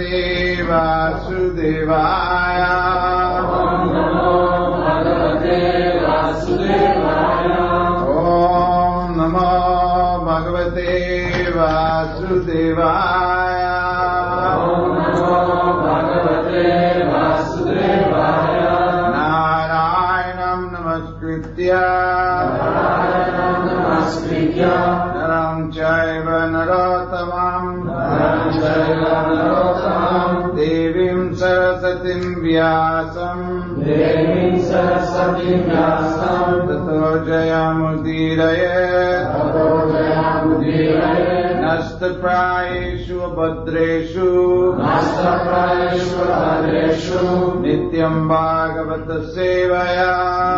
Bhagavate Vasudevaya. Om Namo Bhagavate Vasudevaya. Om Namo Bhagavate Vasudevaya. Om Namo Bhagavate Vasudevaya. Narayanam Namaskritya Naram Chaiva Narottamam Devim Sarasatim Vyasam Tato Jayamudiraye Nastaprayeshu Abhadreshu Nityam Bhagavata Sevaya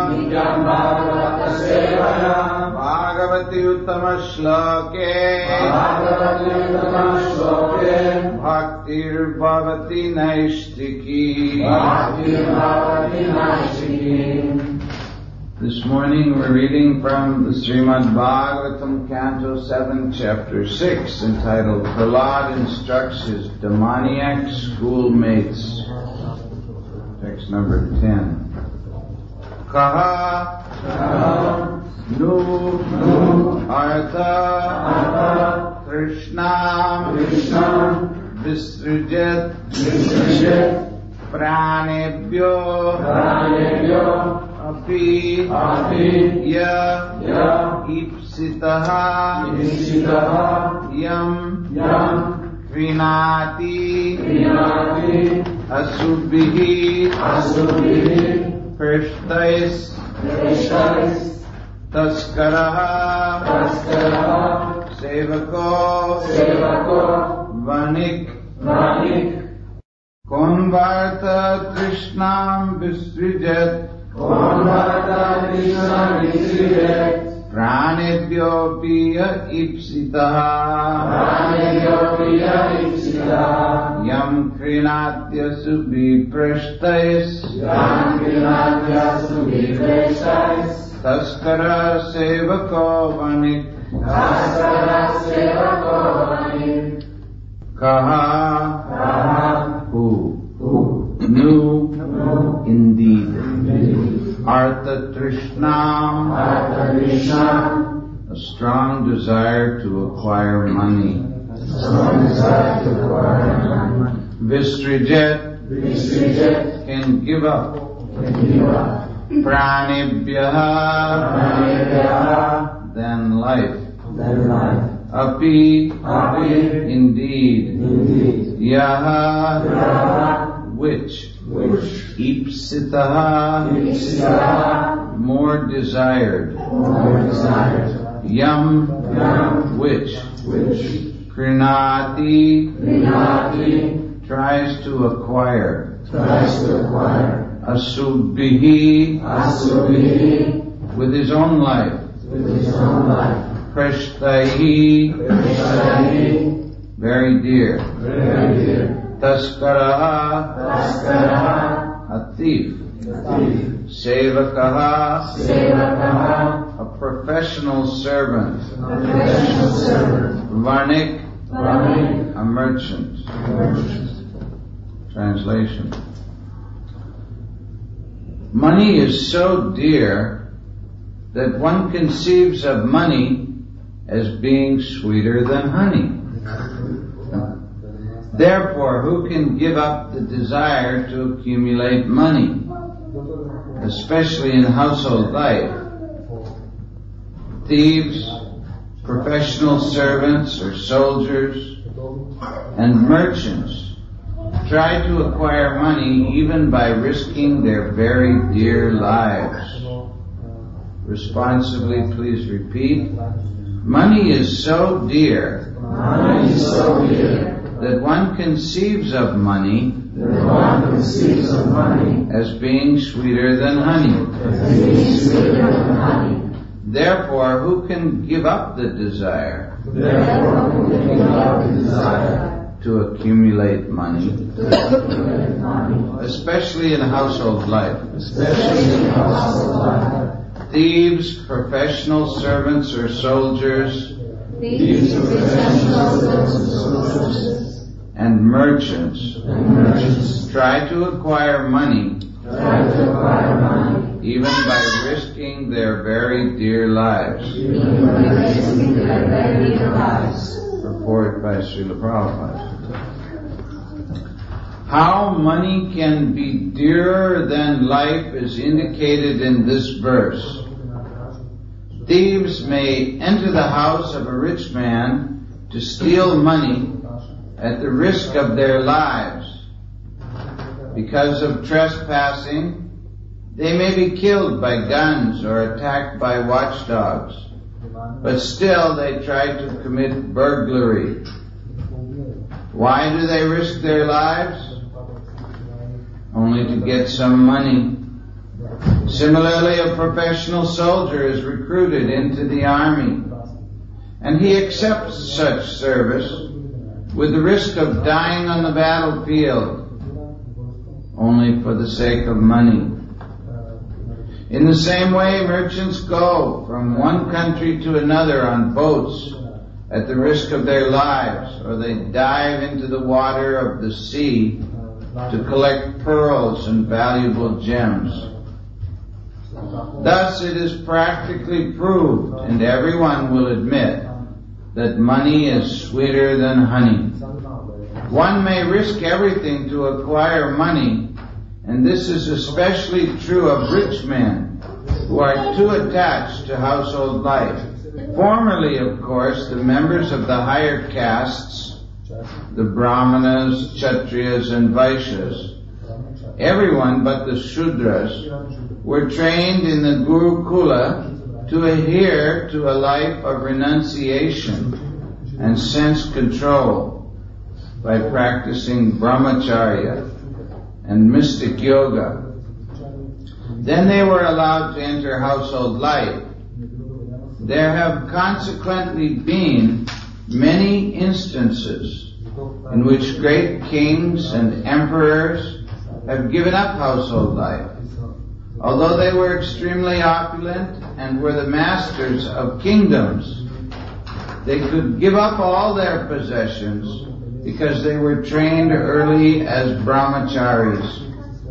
Bhagavati Uttama Shloke Bhaktir Bhavati Naishtiki. This morning we're reading from the Srimad Bhagavatam, Canto 7, Chapter 6, entitled Prahlad Instructs His Demoniac Schoolmates. Text number 10. Kaha Nu Artha Krishna Visrujet Pranebhyo Api Ya Ipsitaha Yam Krinati Asubhihi Prishtais Taskaraha Sevako Vanik Konvarta Krishnam Visrijet Pranebhyo Piya Ipsitaha Yam Krinatya Subhi Prishtais Taskara Sevako Vanik Kaha Who Nu Indeed Artha Trishnam a strong desire to acquire money. Vistrijet can give up. Pranebhyaha than life. Api indeed. Yaha which. Ipsitaha more desired. Yam which. Krinati tries to acquire. Asubhihi with his own life. Prishtahi very dear. Taskaraha a thief. Sevakaha a professional servant. Varnik a merchant. Translation. Money is so dear that one conceives of money as being sweeter than honey. Therefore, who can give up the desire to accumulate money, especially in household life? Thieves, professional servants or soldiers, and merchants try to acquire money even by risking their very dear lives. Responsibly, please repeat. Money is so dear that one conceives of money as being sweeter than honey. Therefore, who can give up the desire to accumulate money, especially in household life? Thieves, professional servants or soldiers, and merchants try to acquire money even by risking their very dear lives. Report by Srila Prabhupada. How money can be dearer than life is indicated in this verse. Thieves may enter the house of a rich man to steal money at the risk of their lives. Because of trespassing, they may be killed by guns or attacked by watchdogs, but still they try to commit burglary. Why do they risk their lives? Only to get some money. Similarly, a professional soldier is recruited into the army, and he accepts such service with the risk of dying on the battlefield, only for the sake of money. In the same way, merchants go from one country to another on boats at the risk of their lives, or they dive into the water of the sea to collect pearls and valuable gems. Thus it is practically proved, and everyone will admit, that money is sweeter than honey. One may risk everything to acquire money, and this is especially true of rich men who are too attached to household life. Formerly, of course, the members of the higher castes, the Brahmanas, Kshatriyas, and Vaishyas, everyone but the Shudras, were trained in the Gurukula to adhere to a life of renunciation and sense control by practicing brahmacharya and mystic yoga. Then they were allowed to enter household life. There have consequently been many instances in which great kings and emperors have given up household life. Although they were extremely opulent and were the masters of kingdoms, they could give up all their possessions because they were trained early as brahmacharis.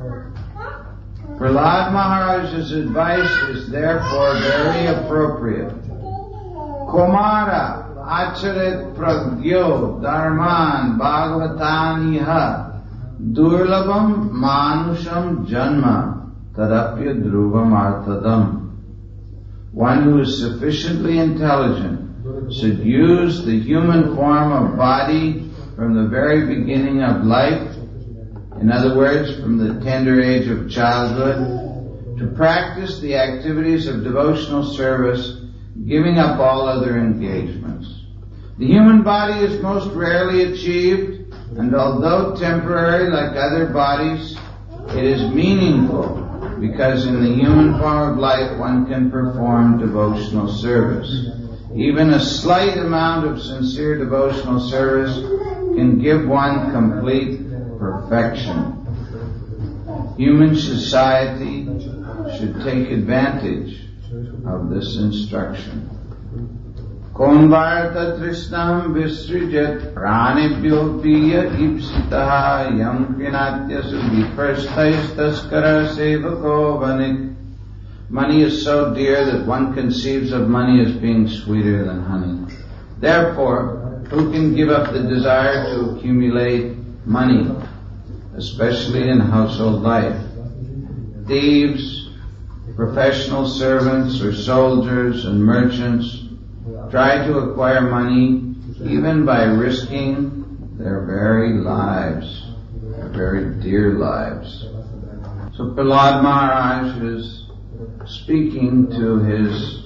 Prahlad Maharaj's advice is therefore very appropriate. Komara acharet pragyo dharman bhagavatan iha durlabam manusham janma tadapya dhruvam arthadam. One who is sufficiently intelligent should use the human form of body from the very beginning of life, in other words, from the tender age of childhood, to practice the activities of devotional service, giving up all other engagements. The human body is most rarely achieved, and although temporary like other bodies, it is meaningful, because in the human form of life one can perform devotional service. Even a slight amount of sincere devotional service can give one complete perfection. Human society should take advantage of this instruction. Konvarta trishnam visrijet pranibhyo piya ipsitaha yam kvinatya sudhiprasthais taskara sevako vanik. Money is so dear that one conceives of money as being sweeter than honey. Therefore, who can give up the desire to accumulate money, especially in household life? Thieves, professional servants or soldiers and merchants try to acquire money even by risking their very lives, their very dear lives. So Prahlad Maharaj is speaking to his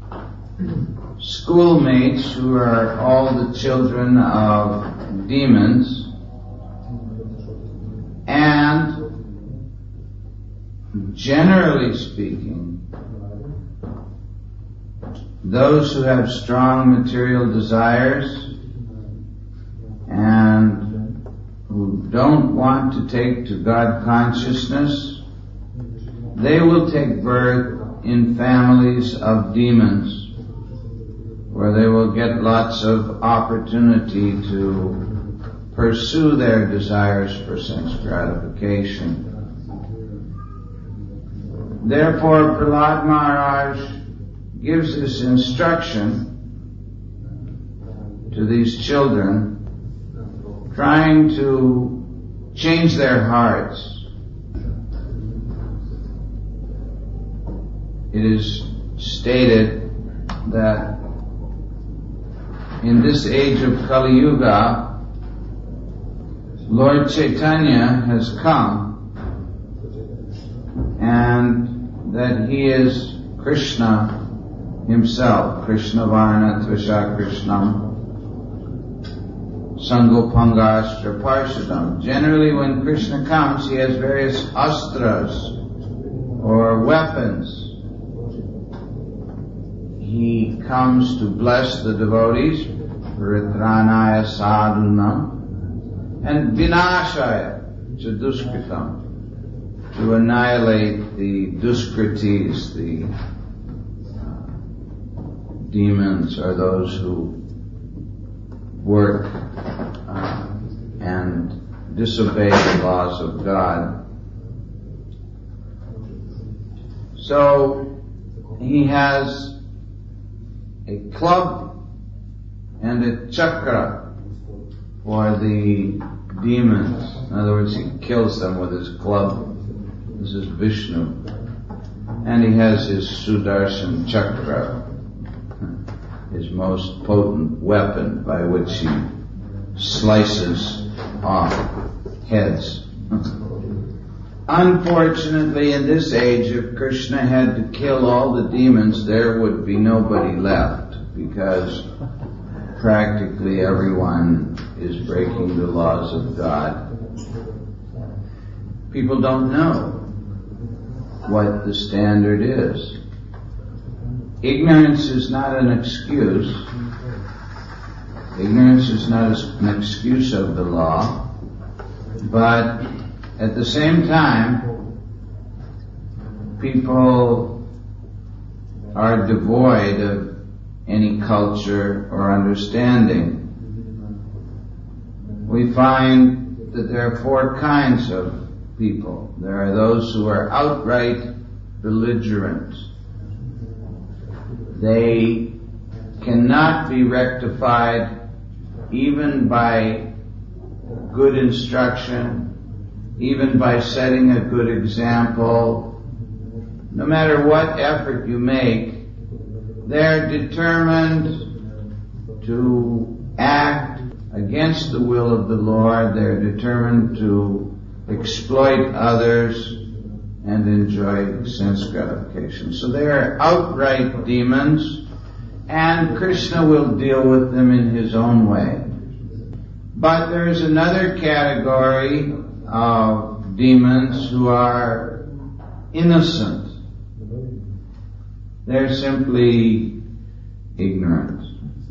schoolmates who are all the children of demons, and generally speaking, those who have strong material desires and who don't want to take to God consciousness, they will take birth in families of demons, where they will get lots of opportunity to pursue their desires for sense gratification. Therefore, Prahlad Maharaj gives this instruction to these children, trying to change their hearts. It is stated that in this age of Kali Yuga, Lord Chaitanya has come, and that he is Krishna himself, Krishna Varna Trisha Krishnam Sangopangastra Parshadam. Generally, when Krishna comes, he has various astras or weapons. He comes to bless the devotees, Paritranaya Sadhunam, and Vinashaya Chaduskritam, to annihilate the Duskritis, the demons, or those who work and disobey the laws of God. So he has a club and a chakra for the demons. In other words, he kills them with his club. This is Vishnu. And he has his Sudarshan chakra, his most potent weapon by which he slices off heads. Unfortunately, in this age, if Krishna had to kill all the demons, there would be nobody left, because practically everyone is breaking the laws of God. People don't know what the standard is. Ignorance is not an excuse. Ignorance is not an excuse of the law, but at the same time, people are devoid of any culture or understanding. We find that there are four kinds of people. There are those who are outright belligerent. They cannot be rectified even by good instruction, even by setting a good example. No matter what effort you make, they're determined to act against the will of the Lord. They're determined to exploit others and enjoy sense gratification. So they are outright demons, and Krishna will deal with them in his own way. But there is another category of demons who are innocent. They're simply ignorant.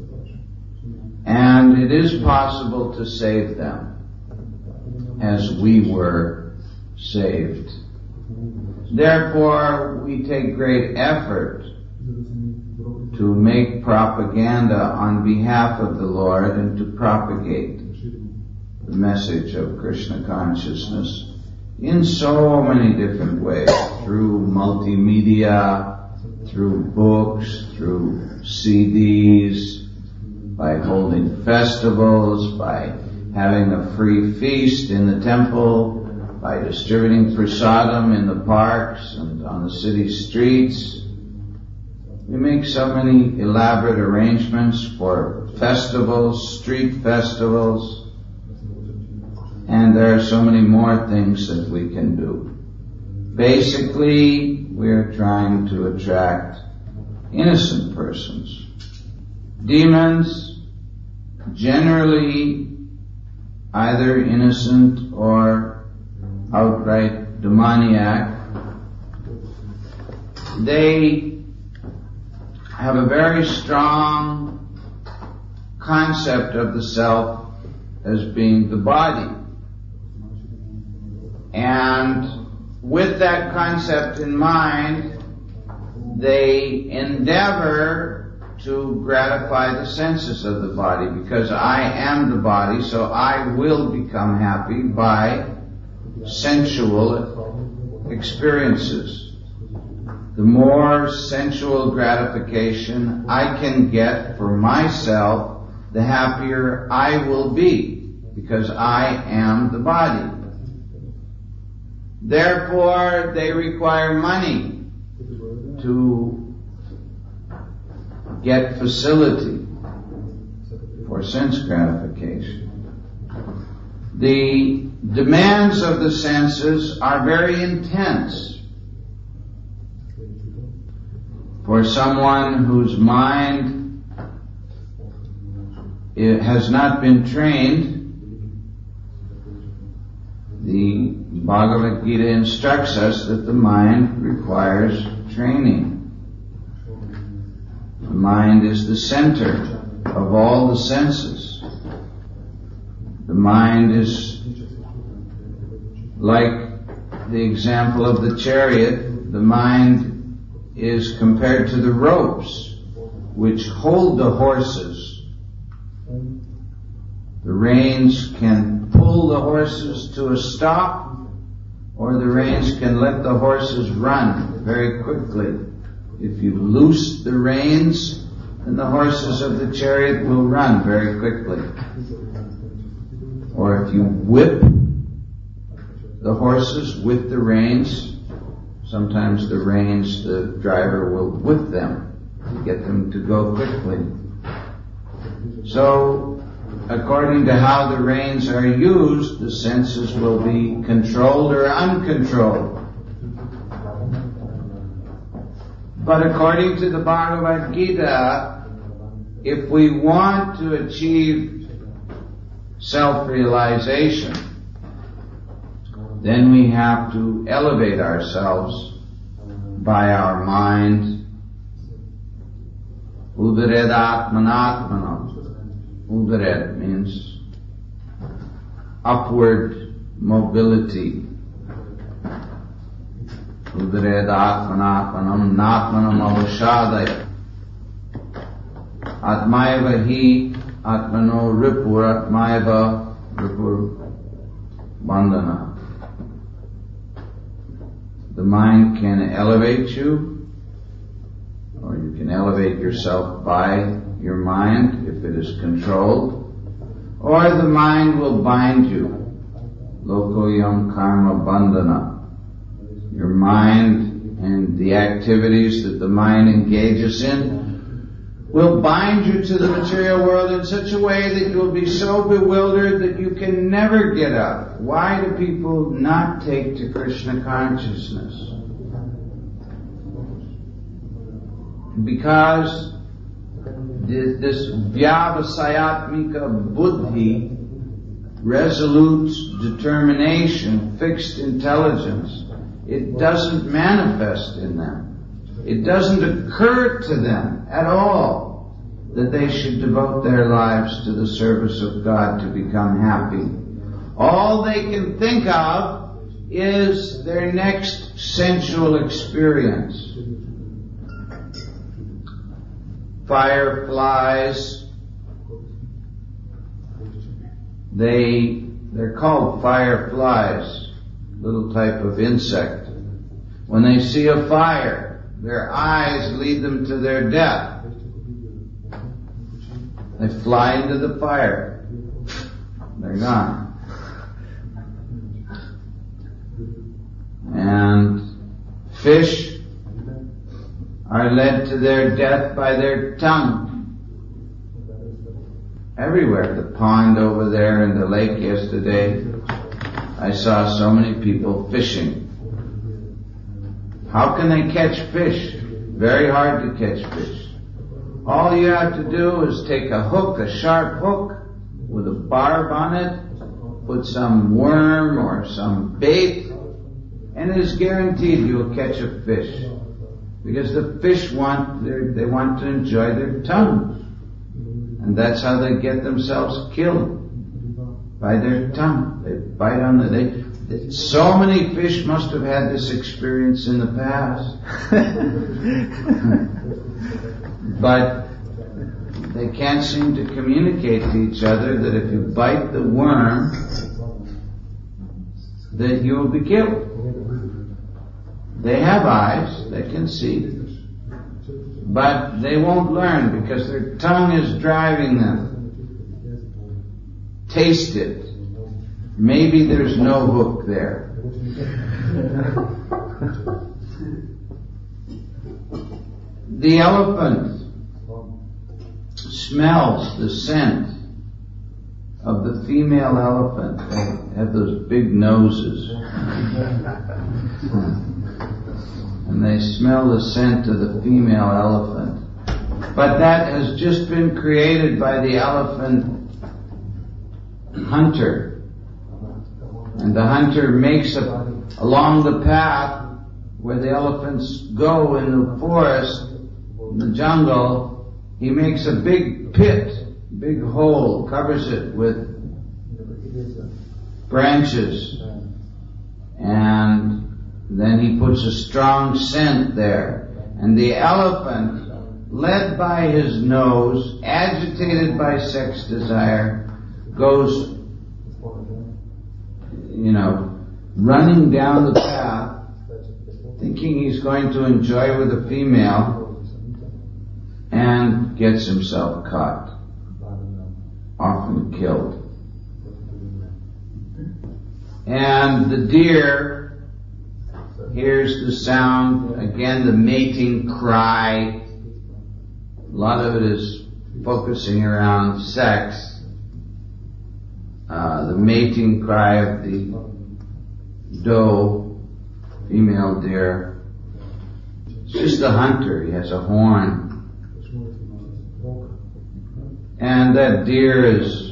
And it is possible to save them, as we were saved. Therefore, we take great effort to make propaganda on behalf of the Lord and to propagate the message of Krishna consciousness in so many different ways, through multimedia, through books, through CDs, by holding festivals, by having a free feast in the temple, by distributing prasadam in the parks and on the city streets. We make so many elaborate arrangements for festivals, street festivals, and there are so many more things that we can do. Basically, we're trying to attract innocent persons. Demons, generally either innocent or outright demoniac, they have a very strong concept of the self as being the body. And with that concept in mind, they endeavor to gratify the senses of the body, because I am the body, so I will become happy by sensual experiences. The more sensual gratification I can get for myself, the happier I will be, because I am the body. Therefore, they require money to get facility for sense gratification. The demands of the senses are very intense. For someone whose mind has not been trained, the Bhagavad Gita instructs us that the mind requires training. The mind is the center of all the senses. The mind is like the example of the chariot. The mind is compared to the ropes which hold the horses. The reins can pull the horses to a stop, or the reins can let the horses run very quickly. If you loose the reins, then the horses of the chariot will run very quickly. Or if you whip the horses with the reins, sometimes the reins, the driver will whip them to get them to go quickly. So, according to how the reins are used, the senses will be controlled or uncontrolled. But according to the Bhagavad Gita, if we want to achieve self-realization, then we have to elevate ourselves by our mind. Udared atmanatmanam. Udared means upward mobility. Udared atmanatmanam natmanam avashadaya. Atmayava hi atmano ripur atmayava ripur bandhana. The mind can elevate you, or you can elevate yourself by your mind if it is controlled, or the mind will bind you. Lokoyam karma bandhana. Your mind and the activities that the mind engages in will bind you to the material world in such a way that you will be so bewildered that you can never get up. Why do people not take to Krishna consciousness? Because this vyavasayatmika buddhi, resolute determination, fixed intelligence, it doesn't manifest in them. It doesn't occur to them at all that they should devote their lives to the service of God to become happy. All they can think of is their next sensual experience. Fireflies, they're called fireflies, little type of insect. When they see a fire, their eyes lead them to their death. They fly into the fire. They're gone. And fish are led to their death by their tongue. Everywhere. The pond over there in the lake yesterday, I saw so many people fishing. How can they catch fish? Very hard to catch fish. All you have to do is take a hook, a sharp hook, with a barb on it, put some worm or some bait, and it is guaranteed you'll catch a fish. Because the fish want to enjoy their tongue. And that's how they get themselves killed, by their tongue. They bite on so many fish must have had this experience in the past. But they can't seem to communicate to each other that if you bite the worm, that you will be killed. They have eyes, they can see, but they won't learn because their tongue is driving them. Taste it. Maybe there's no hook there. The elephant smells the scent of the female elephant. They have those big noses. And they smell the scent of the female elephant. But that has just been created by the elephant hunter. And the hunter makes along the path where the elephants go in the forest, in the jungle, he makes a big pit, big hole, covers it with branches, and then he puts a strong scent there. And the elephant, led by his nose, agitated by sex desire, goes, running down the path, thinking he's going to enjoy with a female, and gets himself caught, often killed. And the deer hears the sound, again the mating cry. A lot of it is focusing around sex. The mating cry of the doe, female deer. It's just the hunter, he has a horn. And that deer is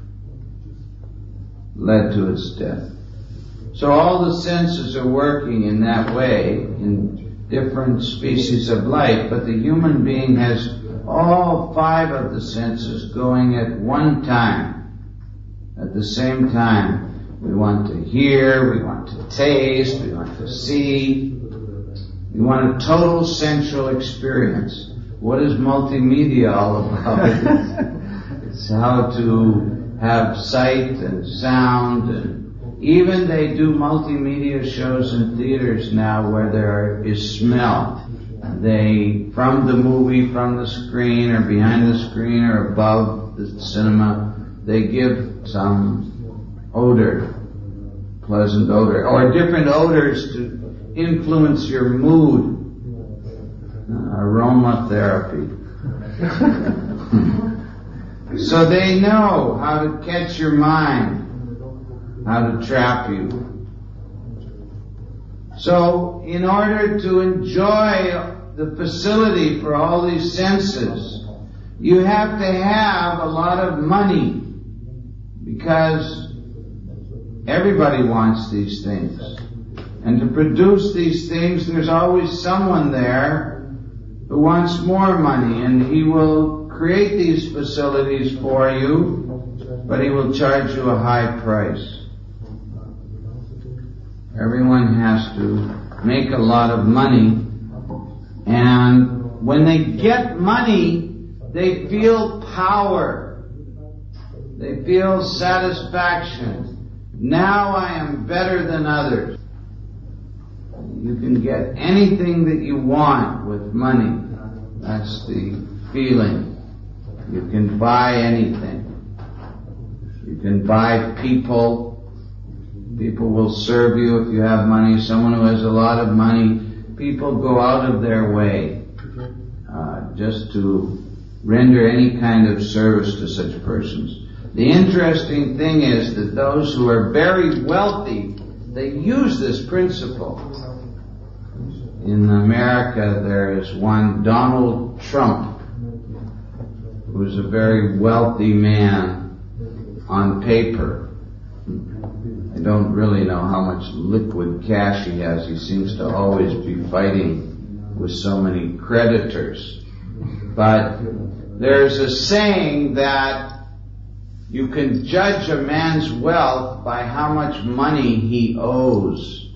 led to its death. So all the senses are working in that way in different species of life, but the human being has all 5 of the senses going at one time. At the same time, we want to hear, we want to taste, we want to see. We want a total sensual experience. What is multimedia all about? It's how to have sight and sound, and even they do multimedia shows in theaters now where there is smell. They, from the movie, from the screen, or behind the screen, or above the cinema, they give some odor, pleasant odor, or different odors to influence your mood. Aromatherapy. So they know how to catch your mind, how to trap you. So in order to enjoy the facility for all these senses, you have to have a lot of money, because everybody wants these things. And to produce these things, there's always someone there who wants more money, and he will create these facilities for you, but he will charge you a high price. Everyone has to make a lot of money, and when they get money, they feel power. They feel satisfaction. Now I am better than others. You can get anything that you want with money. That's the feeling. You can buy anything. You can buy people. People will serve you if you have money. Someone who has a lot of money, people go out of their way just to render any kind of service to such persons. The interesting thing is that those who are very wealthy, they use this principle. In America, there is one Donald Trump, who is a very wealthy man on paper. I don't really know how much liquid cash he has. He seems to always be fighting with so many creditors. But there's a saying that you can judge a man's wealth by how much money he owes.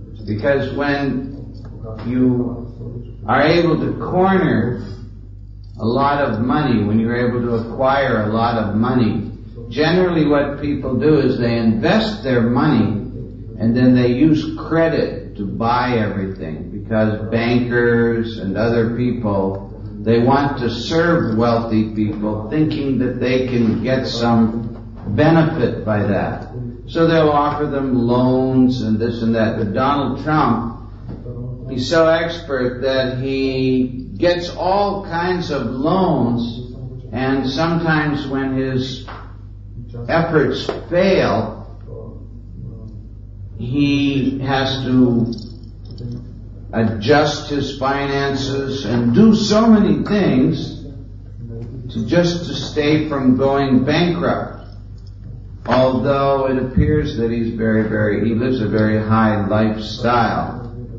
Because when you are able to corner a lot of money, when you're able to acquire a lot of money, generally what people do is they invest their money and then they use credit to buy everything, because bankers and other people, they want to serve wealthy people thinking that they can get some benefit by that. So they'll offer them loans and this and that. But Donald Trump, he's so expert that he gets all kinds of loans, and sometimes when his efforts fail, he has to adjust his finances and do so many things to stay from going bankrupt. Although it appears that he lives a very high lifestyle.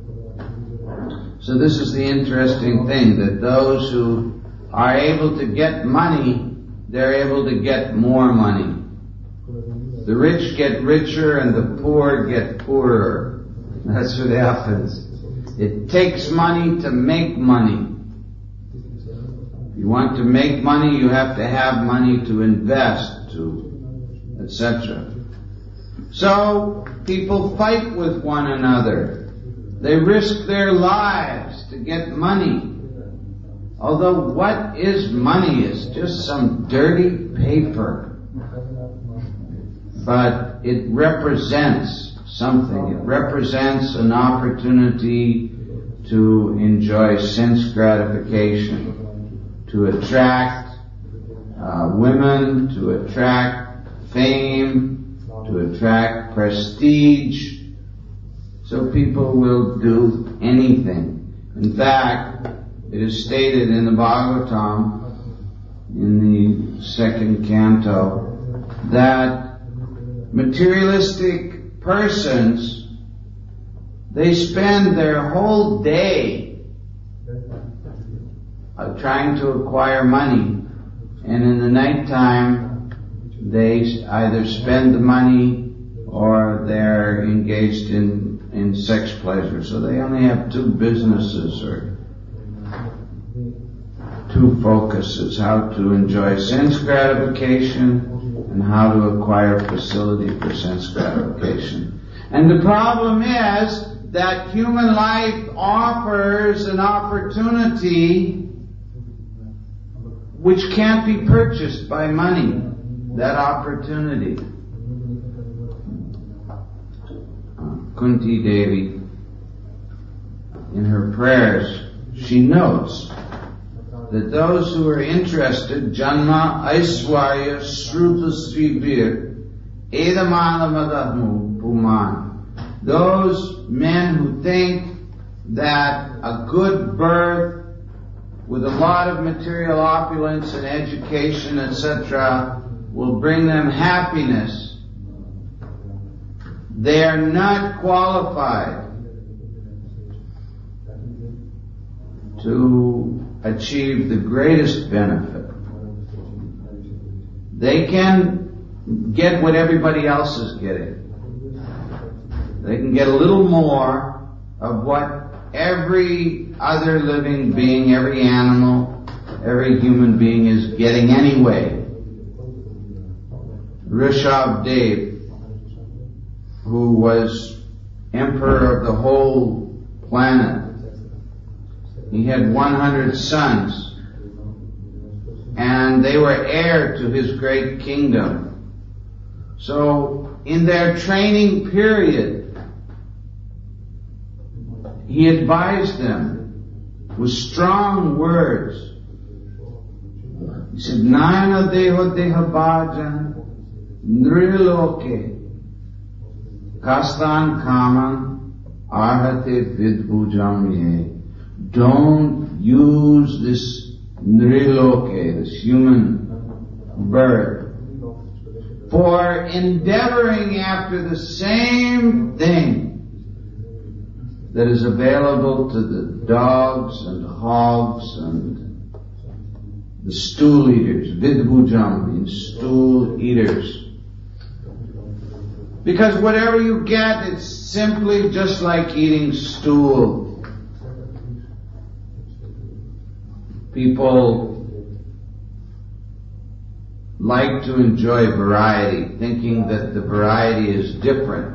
So this is the interesting thing, that those who are able to get money, they're able to get more money. The rich get richer and the poor get poorer. That's what happens. It takes money to make money. If you want to make money, you have to have money to invest, etc. So people fight with one another. They risk their lives to get money. Although what is money? It's just some dirty paper. But it represents something. It represents an opportunity to enjoy sense gratification, to attract women, to attract fame, to attract prestige. So people will do anything. In fact, it is stated in the Bhagavatam, in the 2nd canto, that materialistic persons, they spend their whole day trying to acquire money, and in the nighttime they either spend the money or they're engaged in sex pleasure. So they only have two businesses or two focuses: how to enjoy sense gratification and how to acquire facility for sense gratification. And the problem is that human life offers an opportunity which can't be purchased by money. That opportunity. Kunti Devi, in her prayers, she notes that those who are interested, Janma Aishwarya Sruta Srivir Edamalamadahmu Puman, those men who think that a good birth with a lot of material opulence and education, etc., will bring them happiness, they are not qualified to achieve the greatest benefit. They can get what everybody else is getting. They can get a little more of what every other living being, every animal, every human being is getting anyway. Rishabdev, who was emperor of the whole planet, he had 100 sons, and they were heir to his great kingdom. So, in their training period, he advised them with strong words. He said, Nayana deho deha bhajan nriloke kastan kaman arhate vidbhujam ye. Don't use this nriloke, this human birth, for endeavoring after the same thing that is available to the dogs and hogs and the stool eaters. Vidbhujam means stool eaters. Because whatever you get, it's simply just like eating stool. People like to enjoy variety, thinking that the variety is different.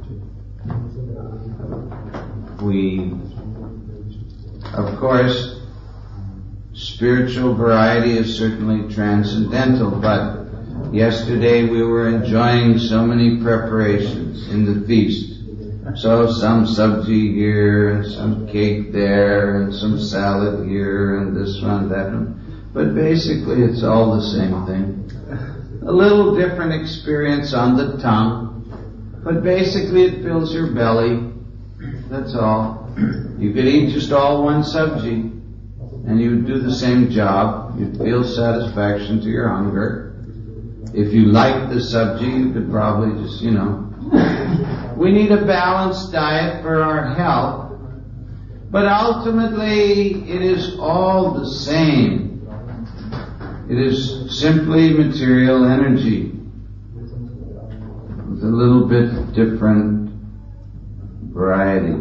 Of course, spiritual variety is certainly transcendental, but yesterday we were enjoying so many preparations in the feast. So some sabji here, and some cake there, and some salad here, and this one, that one. But basically it's all the same thing. A little different experience on the tongue, but basically it fills your belly. That's all. You could eat just all one sabji, and you would do the same job. You'd feel satisfaction to your hunger. If you like the sabji, you could probably just, We need a balanced diet for our health, but ultimately it is all the same. It is simply material energy with a little bit different variety,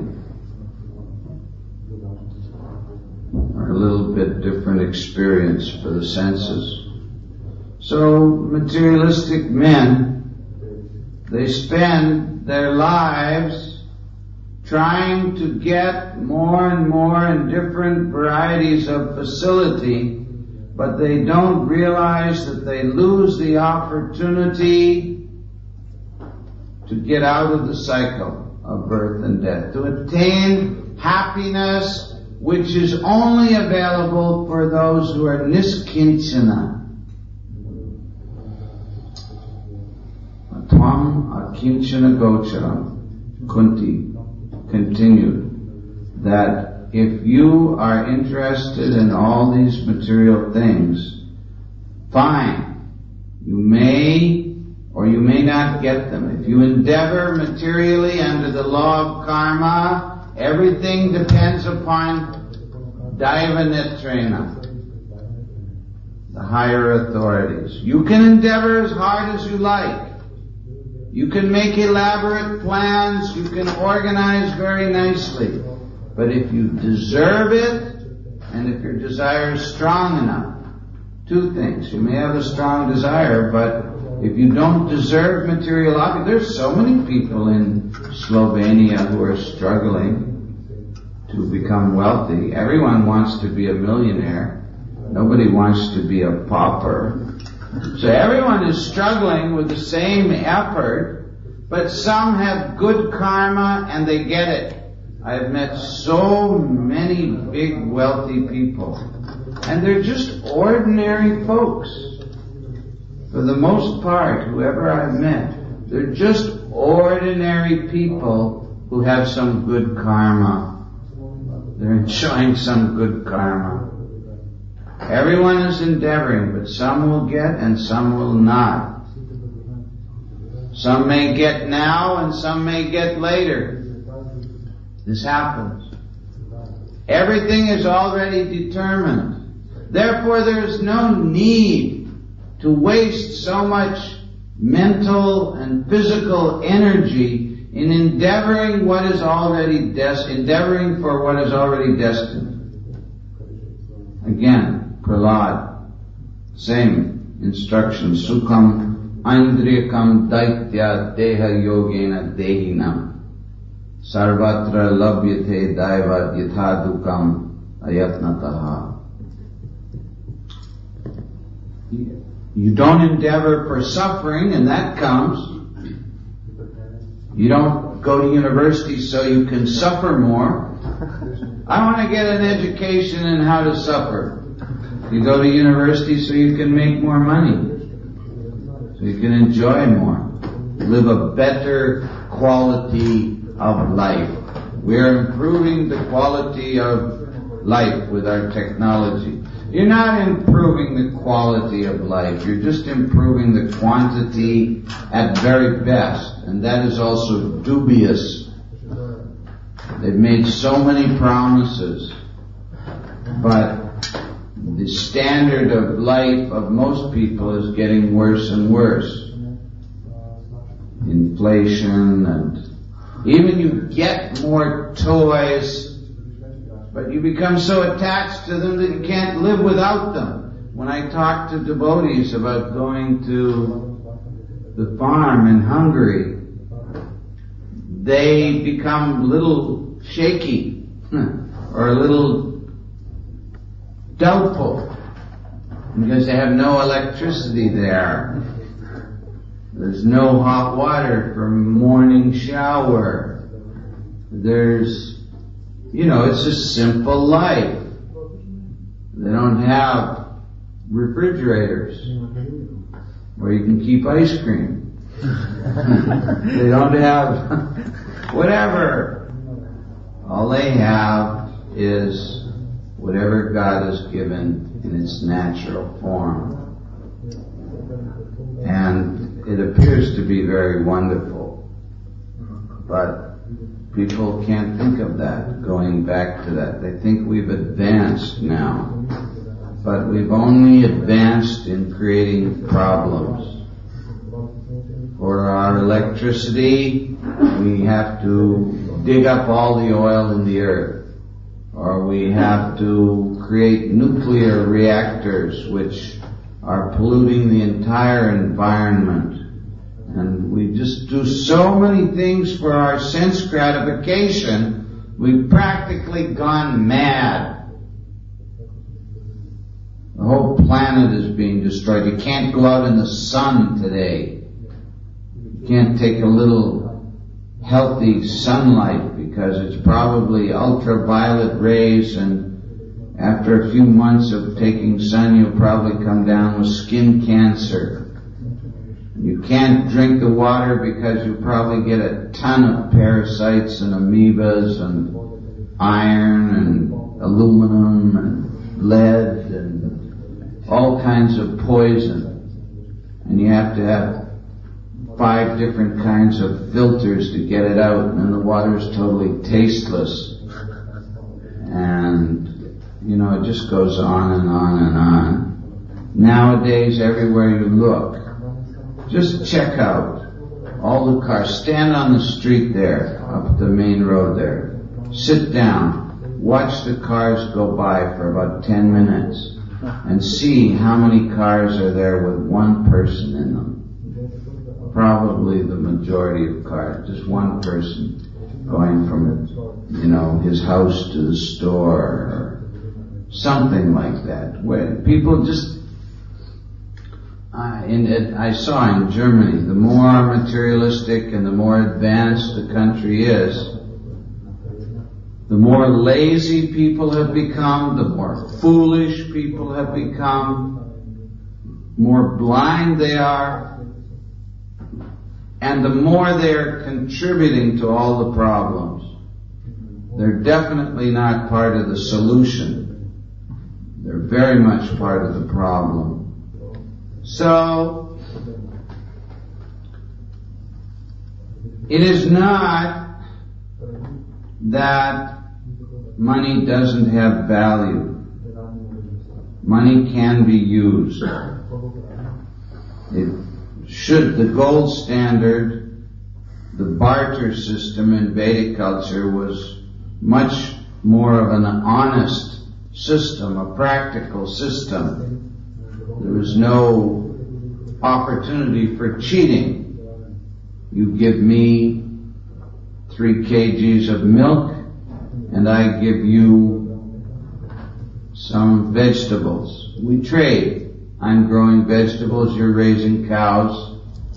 or a little bit different experience for the senses. So materialistic men, they spend their lives trying to get more and more and different varieties of facility, but they don't realize that they lose the opportunity to get out of the cycle of birth and death, to attain happiness which is only available for those who are niskinchana. Tvam akinchana gocharam. Kunti continued that if you are interested in all these material things, fine, you may or you may not get them. If you endeavor materially under the law of karma, everything depends upon Daiva Netrena, the higher authorities. You can endeavor as hard as you like. You can make elaborate plans, you can organize very nicely. But if you deserve it, and if your desire is strong enough, two things. You may have a strong desire, but if you don't deserve material objects, there's so many people in Slovenia who are struggling to become wealthy. Everyone wants to be a millionaire. Nobody wants to be a pauper. So everyone is struggling with the same effort, but some have good karma and they get it. I've met so many big wealthy people, and they're just ordinary folks. For the most part, whoever I've met, they're just ordinary people who have some good karma. They're enjoying some good karma. Everyone is endeavoring, but some will get and some will not. Some may get now and some may get later. This happens. Everything is already determined. Therefore, there is no need to waste so much mental and physical energy in endeavoring what is already endeavoring for what is already destined. Again, Prahlad, same instruction. Sukham Aindriyakam Daitya Deha Yogena Dehinam Sarvatra Labhyate Daivat Yathadukam Ayatnataha. You don't endeavor for suffering, and that comes. You don't go to university so you can suffer more. I want to get an education in how to suffer. You go to university so you can make more money, so you can enjoy more, live a better quality of life. We're improving the quality of life with our technology. You're not improving the quality of life, you're just improving the quantity at very best, and that is also dubious. They've made so many promises, but the standard of life of most people is getting worse and worse. Inflation, and even you get more toys, but you become so attached to them that you can't live without them. when I talk to devotees about going to the farm in Hungary, they become a little shaky or a little doubtful because they have no electricity there. There's no hot water for morning shower. There's, it's a simple life. They don't have refrigerators where you can keep ice cream. They don't have whatever. All they have is whatever God has given in its natural form. And it appears to be very wonderful. But people can't think of that, going back to that. They think we've advanced now. But we've only advanced in creating problems. For our electricity, we have to dig up all the oil in the earth. Or we have to create nuclear reactors which are polluting the entire environment. And we just do so many things for our sense gratification, we've practically gone mad. The whole planet is being destroyed. You can't go out in the sun today. You can't take a little healthy sunlight because it's probably ultraviolet rays, and after a few months of taking sun you'll probably come down with skin cancer. You can't drink the water because you probably get a ton of parasites and amoebas and iron and aluminum and lead and all kinds of poison. And you have to have 5 different kinds of filters to get it out, and then the water is totally tasteless. And, it just goes on and on and on. Nowadays, everywhere you look, just check out all the cars. Stand on the street there, up the main road there. Sit down. Watch the cars go by for about 10 minutes and see how many cars are there with one person in them. Probably the majority of cars, just one person going from, his house to the store or something like that. Where people just I saw in Germany, the more materialistic and the more advanced the country is, the more lazy people have become, the more foolish people have become, more blind they are, and the more they're contributing to all the problems. They're definitely not part of the solution. They're very much part of the problem. So, it is not that money doesn't have value. Money can be used. The gold standard, the barter system in Vedic culture was much more of an honest system, a practical system. There was no opportunity for cheating. You give me 3 kgs of milk and I give you some vegetables. We trade. I'm growing vegetables, you're raising cows.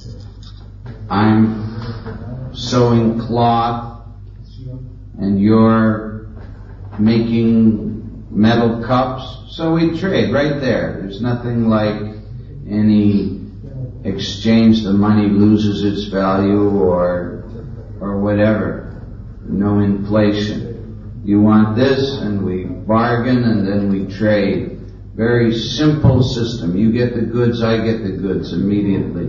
I'm sewing cloth and you're making metal cups. So we trade right there. There's nothing like any exchange, the money loses its value or whatever. No inflation. You want this and we bargain and then we trade. Very simple system. You get the goods, I get the goods immediately.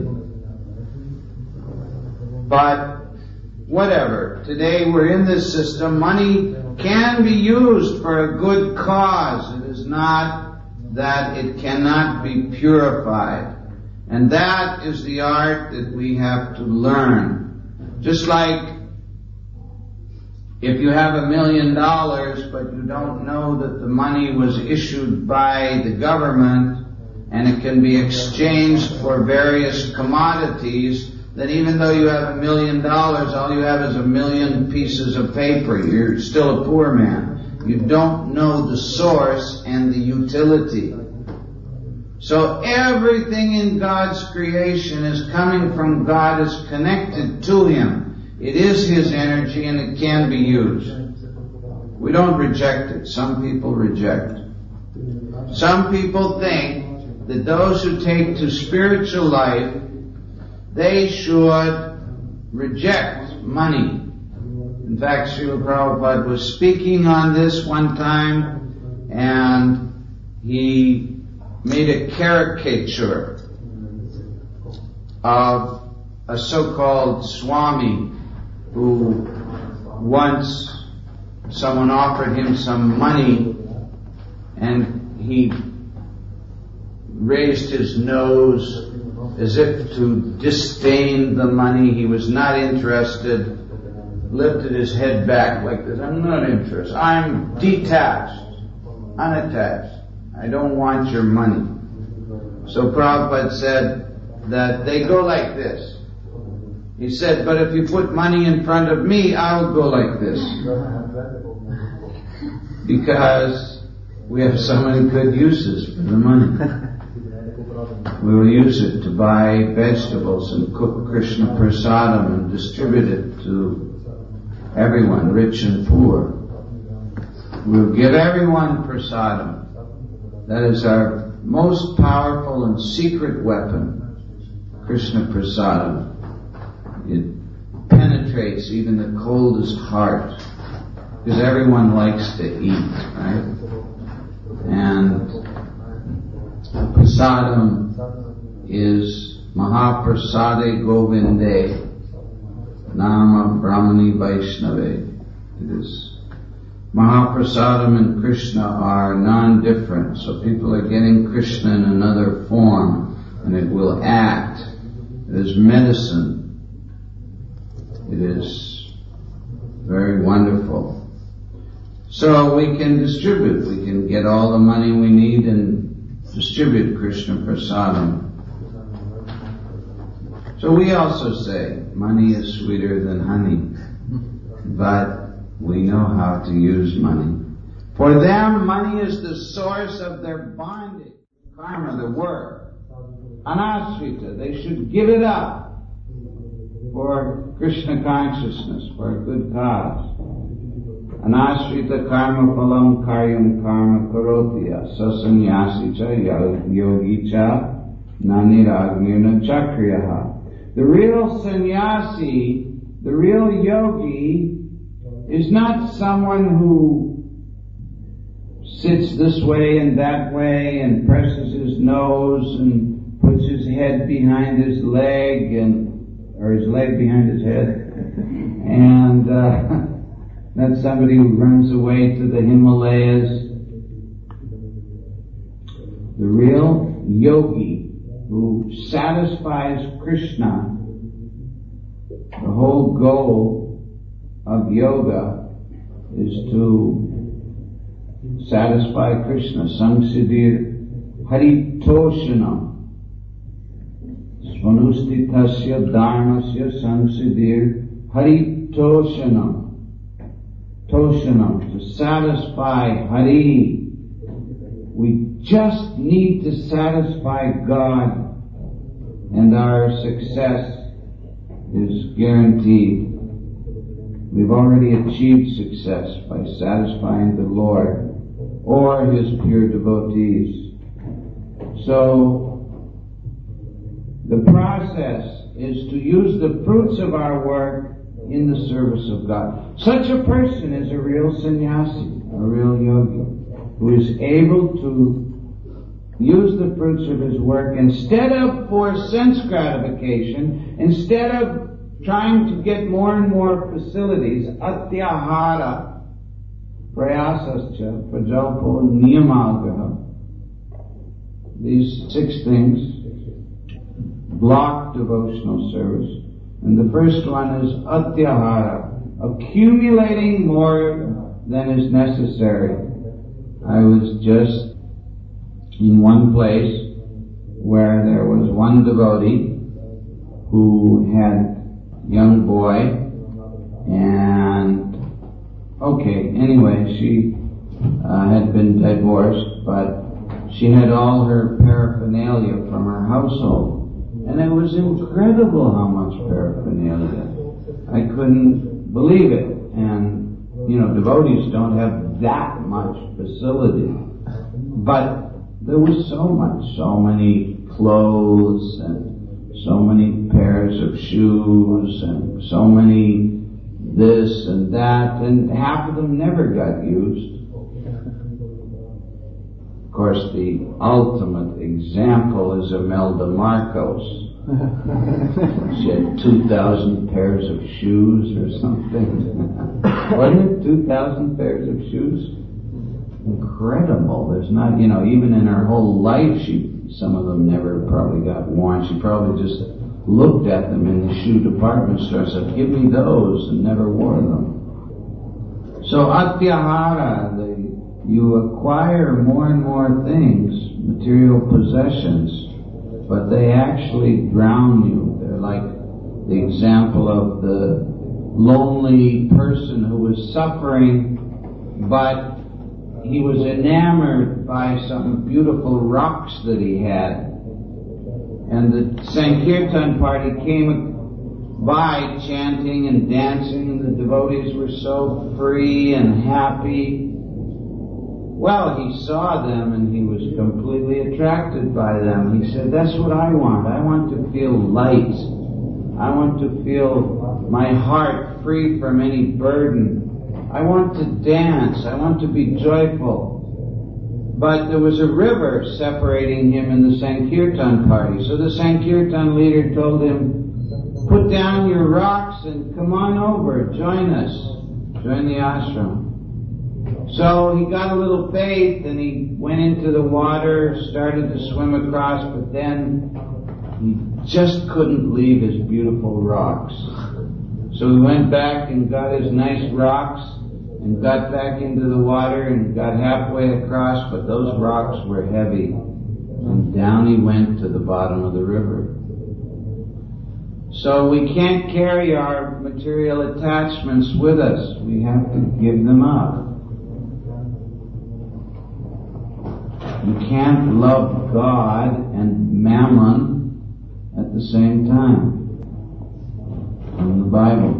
But whatever. Today we're in this system. Money can be used for a good cause. It is not that it cannot be purified. And that is the art that we have to learn. Just like if you have $1 million, but you don't know that the money was issued by the government, and it can be exchanged for various commodities, then even though you have $1 million, all you have is 1 million pieces of paper. You're still a poor man. You don't know the source and the utility. So everything in God's creation is coming from God, is connected to Him. It is His energy and it can be used. We don't reject it. Some people reject. Some people think that those who take to spiritual life, they should reject money. In fact, Srila Prabhupada was speaking on this one time, and he made a caricature of a so-called Swami who once someone offered him some money, and he raised his nose as if to disdain the money. He was not interested, lifted his head back like this. I'm not interested. I'm detached, unattached. I don't want your money. So Prabhupada said that they go like this. He said, but if you put money in front of me, I'll go like this. Because we have so many good uses for the money. We will use it to buy vegetables and cook Krishna prasadam and distribute it to everyone, rich and poor. We will give everyone prasadam. That is our most powerful and secret weapon, Krishna prasadam. It penetrates even the coldest heart, because everyone likes to eat, right? And prasadam is Mahaprasade Govinde Nama Brahmani Vaishnave. It is Mahaprasadam and Krishna are non-different, so people are getting Krishna in another form, and it will act. It is medicine. It is very wonderful. So we can distribute. We can get all the money we need and distribute Krishna prasadam. So we also say, money is sweeter than honey, but we know how to use money. For them, money is the source of their bondage. Karma, the work. Anashrita, they should give it up for Krishna consciousness, for a good cause. Anashrita karma phalam karyam karma karotiya sasanyasi cha yogi cha naniragmirna chakriyaha. The real sannyasi, the real yogi, is not someone who sits this way and that way and presses his nose and puts his head behind his leg or his leg behind his head, and that's somebody who runs away to the Himalayas. The real yogi who satisfies Krishna, the whole goal of yoga is to satisfy Krishna. Samsiddhir haritoshanam. Svanustitasya dharmasya samsiddhir haritoshanam. Toshanam, to satisfy Hari. We just need to satisfy God, and our success is guaranteed. We've already achieved success by satisfying the Lord or His pure devotees. So, the process is to use the fruits of our work in the service of God. Such a person is a real sannyasi, a real yogi, who is able to use the fruits of his work instead of for sense gratification, instead of trying to get more and more facilities, atyahara, prayasascha, prajalpo, niyamagraha. These 6 things block devotional service. And the first one is atyahara, accumulating more than is necessary. I was just in one place where there was one devotee who had a young boy, and she had been divorced, but she had all her paraphernalia from her household, and it was incredible how much paraphernalia. I couldn't believe it, and devotees don't have that much facility, but there was so much, so many clothes and so many pairs of shoes and so many this and that, and half of them never got used. Of course, the ultimate example is Imelda Marcos. She had 2,000 pairs of shoes or something. Wasn't it 2,000 pairs of shoes? Incredible. There's not, even in her whole life, some of them never probably got worn. She probably just looked at them in the shoe department store and said, give me those, and never wore them. So atyahara, you acquire more and more things, material possessions, but they actually drown you. They're like the example of the lonely person who was suffering, but he was enamored by some beautiful rocks that he had. And the Sankirtan party came by chanting and dancing, and the devotees were so free and happy. Well, he saw them and he was completely attracted by them. He said, that's what I want. I want to feel light. I want to feel my heart free from any burden. I want to dance. I want to be joyful. But there was a river separating him and the Sankirtan party. So the Sankirtan leader told him, put down your rocks and come on over, join us, join the ashram. So he got a little faith and he went into the water, started to swim across, but then he just couldn't leave his beautiful rocks. So he went back and got his nice rocks and got back into the water and got halfway across, but those rocks were heavy. And down he went to the bottom of the river. So we can't carry our material attachments with us. We have to give them up. You can't love God and mammon at the same time. From the Bible.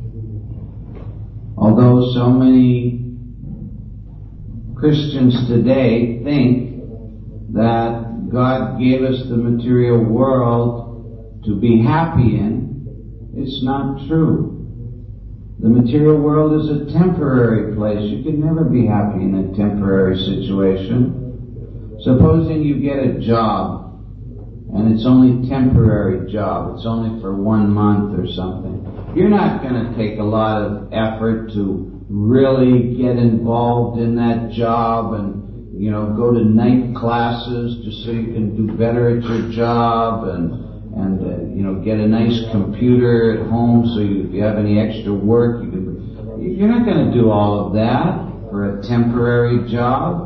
Although so many Christians today think that God gave us the material world to be happy in, it's not true. The material world is a temporary place. You can never be happy in a temporary situation. Supposing you get a job, and it's only a temporary job, it's only for 1 month or something. You're not going to take a lot of effort to really get involved in that job and, go to night classes just so you can do better at your job and get a nice computer at home so if you have any extra work, you're not going to do all of that for a temporary job.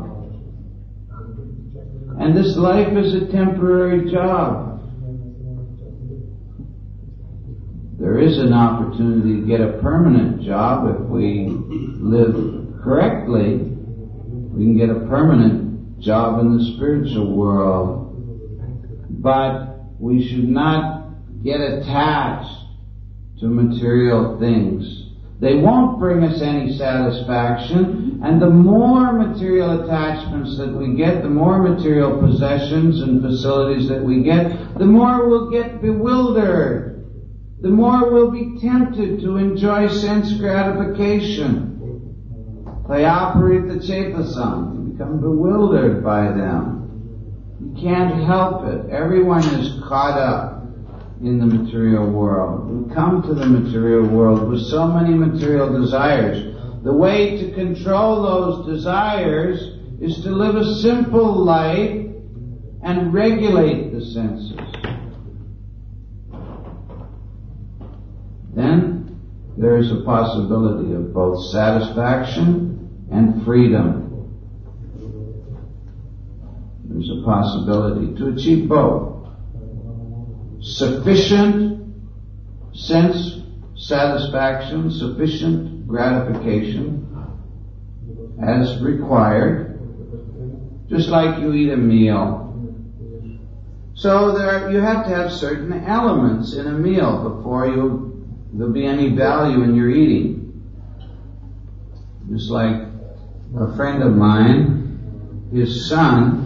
And this life is a temporary job. There is an opportunity to get a permanent job if we live correctly. We can get a permanent job in the spiritual world. But we should not get attached to material things. They won't bring us any satisfaction, and the more material attachments that we get, the more material possessions and facilities that we get, the more we'll get bewildered. The more we'll be tempted to enjoy sense gratification. Tayaparita chetasam. You become bewildered by them. You can't help it. Everyone is caught up in the material world. We come to the material world with so many material desires. The way to control those desires is to live a simple life and regulate the senses. Then there is a possibility of both satisfaction and freedom. there's a possibility to achieve both. Sufficient sense satisfaction, sufficient gratification as required, just like you eat a meal. So you have to have certain elements in a meal before there'll be any value in your eating. Just like a friend of mine, his son,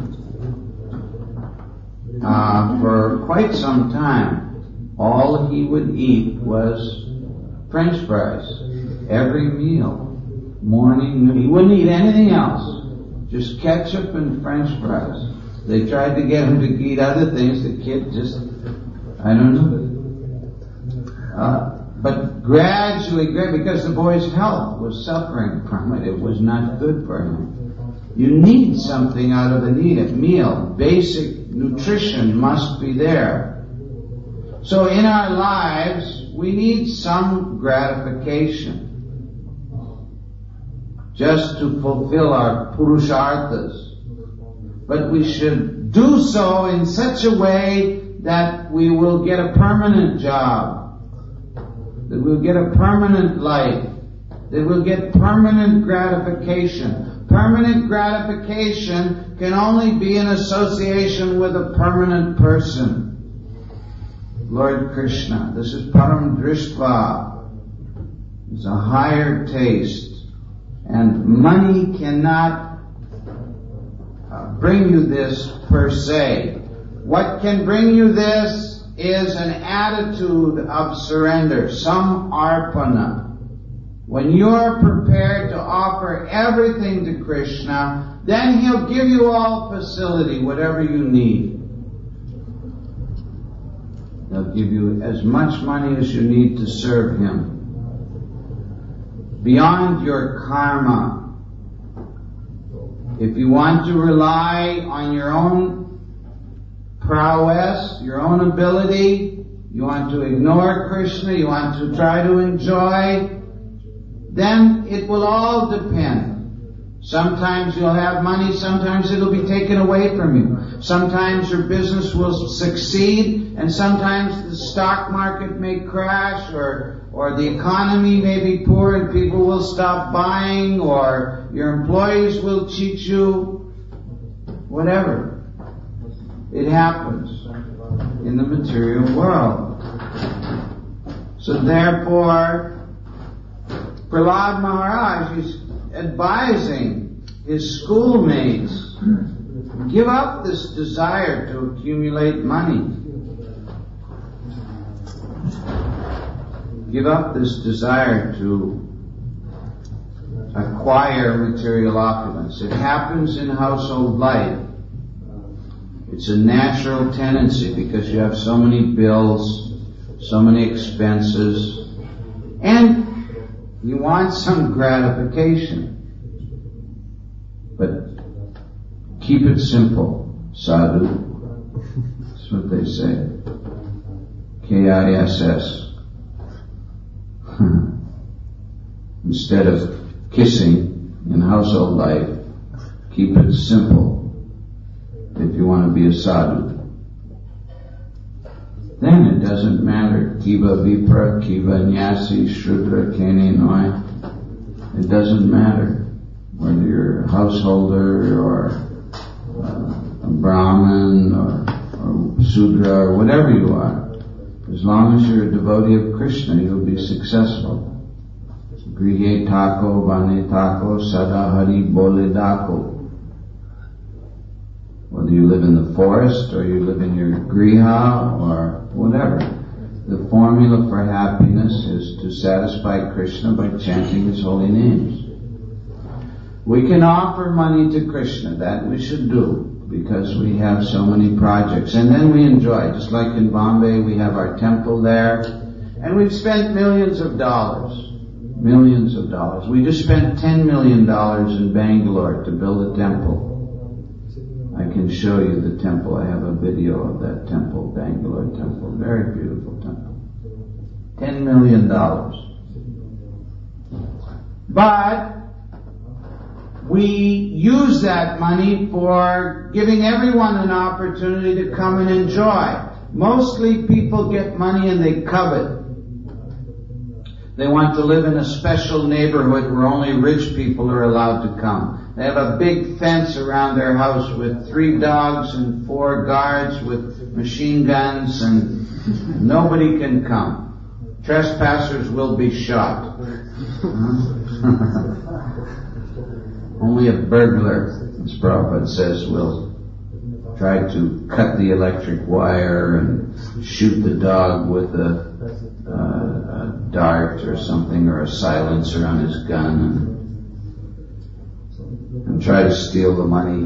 for quite some time, all he would eat was French fries. Every meal, morning, noon. He wouldn't eat anything else. Just ketchup and French fries. They tried to get him to eat other things. The kid just, I don't know. But gradually, because the boy's health was suffering from it, it was not good for him. You need something out of a meal. Basic nutrition must be there. So in our lives, we need some gratification just to fulfill our purusharthas. But we should do so in such a way that we will get a permanent job, that we'll get a permanent life, that we'll get permanent gratification. Permanent gratification can only be in association with a permanent person. Lord Krishna, this is Param Drishtva. It's a higher taste. And money cannot bring you this per se. What can bring you this is an attitude of surrender, samarpana. When you're prepared to offer everything to Krishna, then He'll give you all facility, whatever you need. He'll give you as much money as you need to serve Him. Beyond your karma. If you want to rely on your own prowess, your own ability, you want to ignore Krishna, you want to try to enjoy, then it will all depend. Sometimes you'll have money, sometimes it'll be taken away from you. Sometimes your business will succeed, and sometimes the stock market may crash, or the economy may be poor and people will stop buying, or your employees will cheat you. Whatever. It happens in the material world. So therefore, Prahlad Maharaj is advising his schoolmates, give up this desire to accumulate money. Give up this desire to acquire material opulence. It happens in household life. It's a natural tendency because you have so many bills, so many expenses, and you want some gratification. But keep it simple, sadhu. That's what they say. K-I-S-S. Instead of kissing in household life, keep it simple if you want to be a sadhu. Then it doesn't matter, kiva vipra, kiva nyasi, shudra, keni noi. It doesn't matter whether you're a householder or a brahmin or sudra or whatever you are. As long as you're a devotee of Krishna, you'll be successful. Grihe tako, vane tako, sada hari bole dako. Whether you live in the forest or you live in your griha or whatever. The formula for happiness is to satisfy Krishna by chanting His holy names. We can offer money to Krishna, that we should do, because we have so many projects. And then we enjoy, just like in Bombay, we have our temple there, and we've spent millions of dollars. Millions of dollars. We just spent $10 million in Bangalore to build a temple. I can show you the temple. I have a video of that temple, Bangalore temple. Very beautiful temple. $10 million. But we use that money for giving everyone an opportunity to come and enjoy. Mostly people get money and they covet. They want to live in a special neighborhood where only rich people are allowed to come. They have a big fence around their house with 3 dogs and 4 guards with machine guns, and nobody can come. Trespassers will be shot. Only a burglar, as Prabhupada says, will try to cut the electric wire and shoot the dog with a dart or something, or a silencer on his gun, and try to steal the money.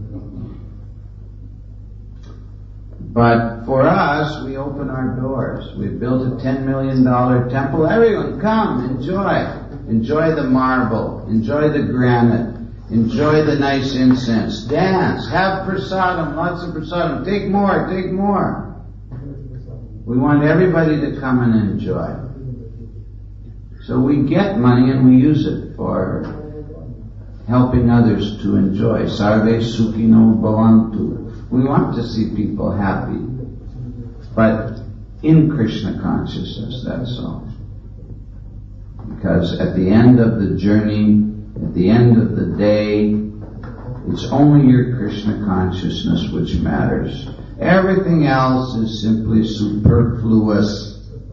But for us, we open our doors. We've built a $10 million temple. Everyone come, enjoy. Enjoy the marble. Enjoy the granite. Enjoy the nice incense. Dance. Have prasadam. Lots of prasadam. Take more. Take more. We want everybody to come and enjoy. So we get money and we use it for helping others to enjoy. Sarve sukhino bhavantu. We want to see people happy, but in Krishna consciousness, that's all. Because at the end of the journey, at the end of the day, it's only your Krishna consciousness which matters. Everything else is simply superfluous.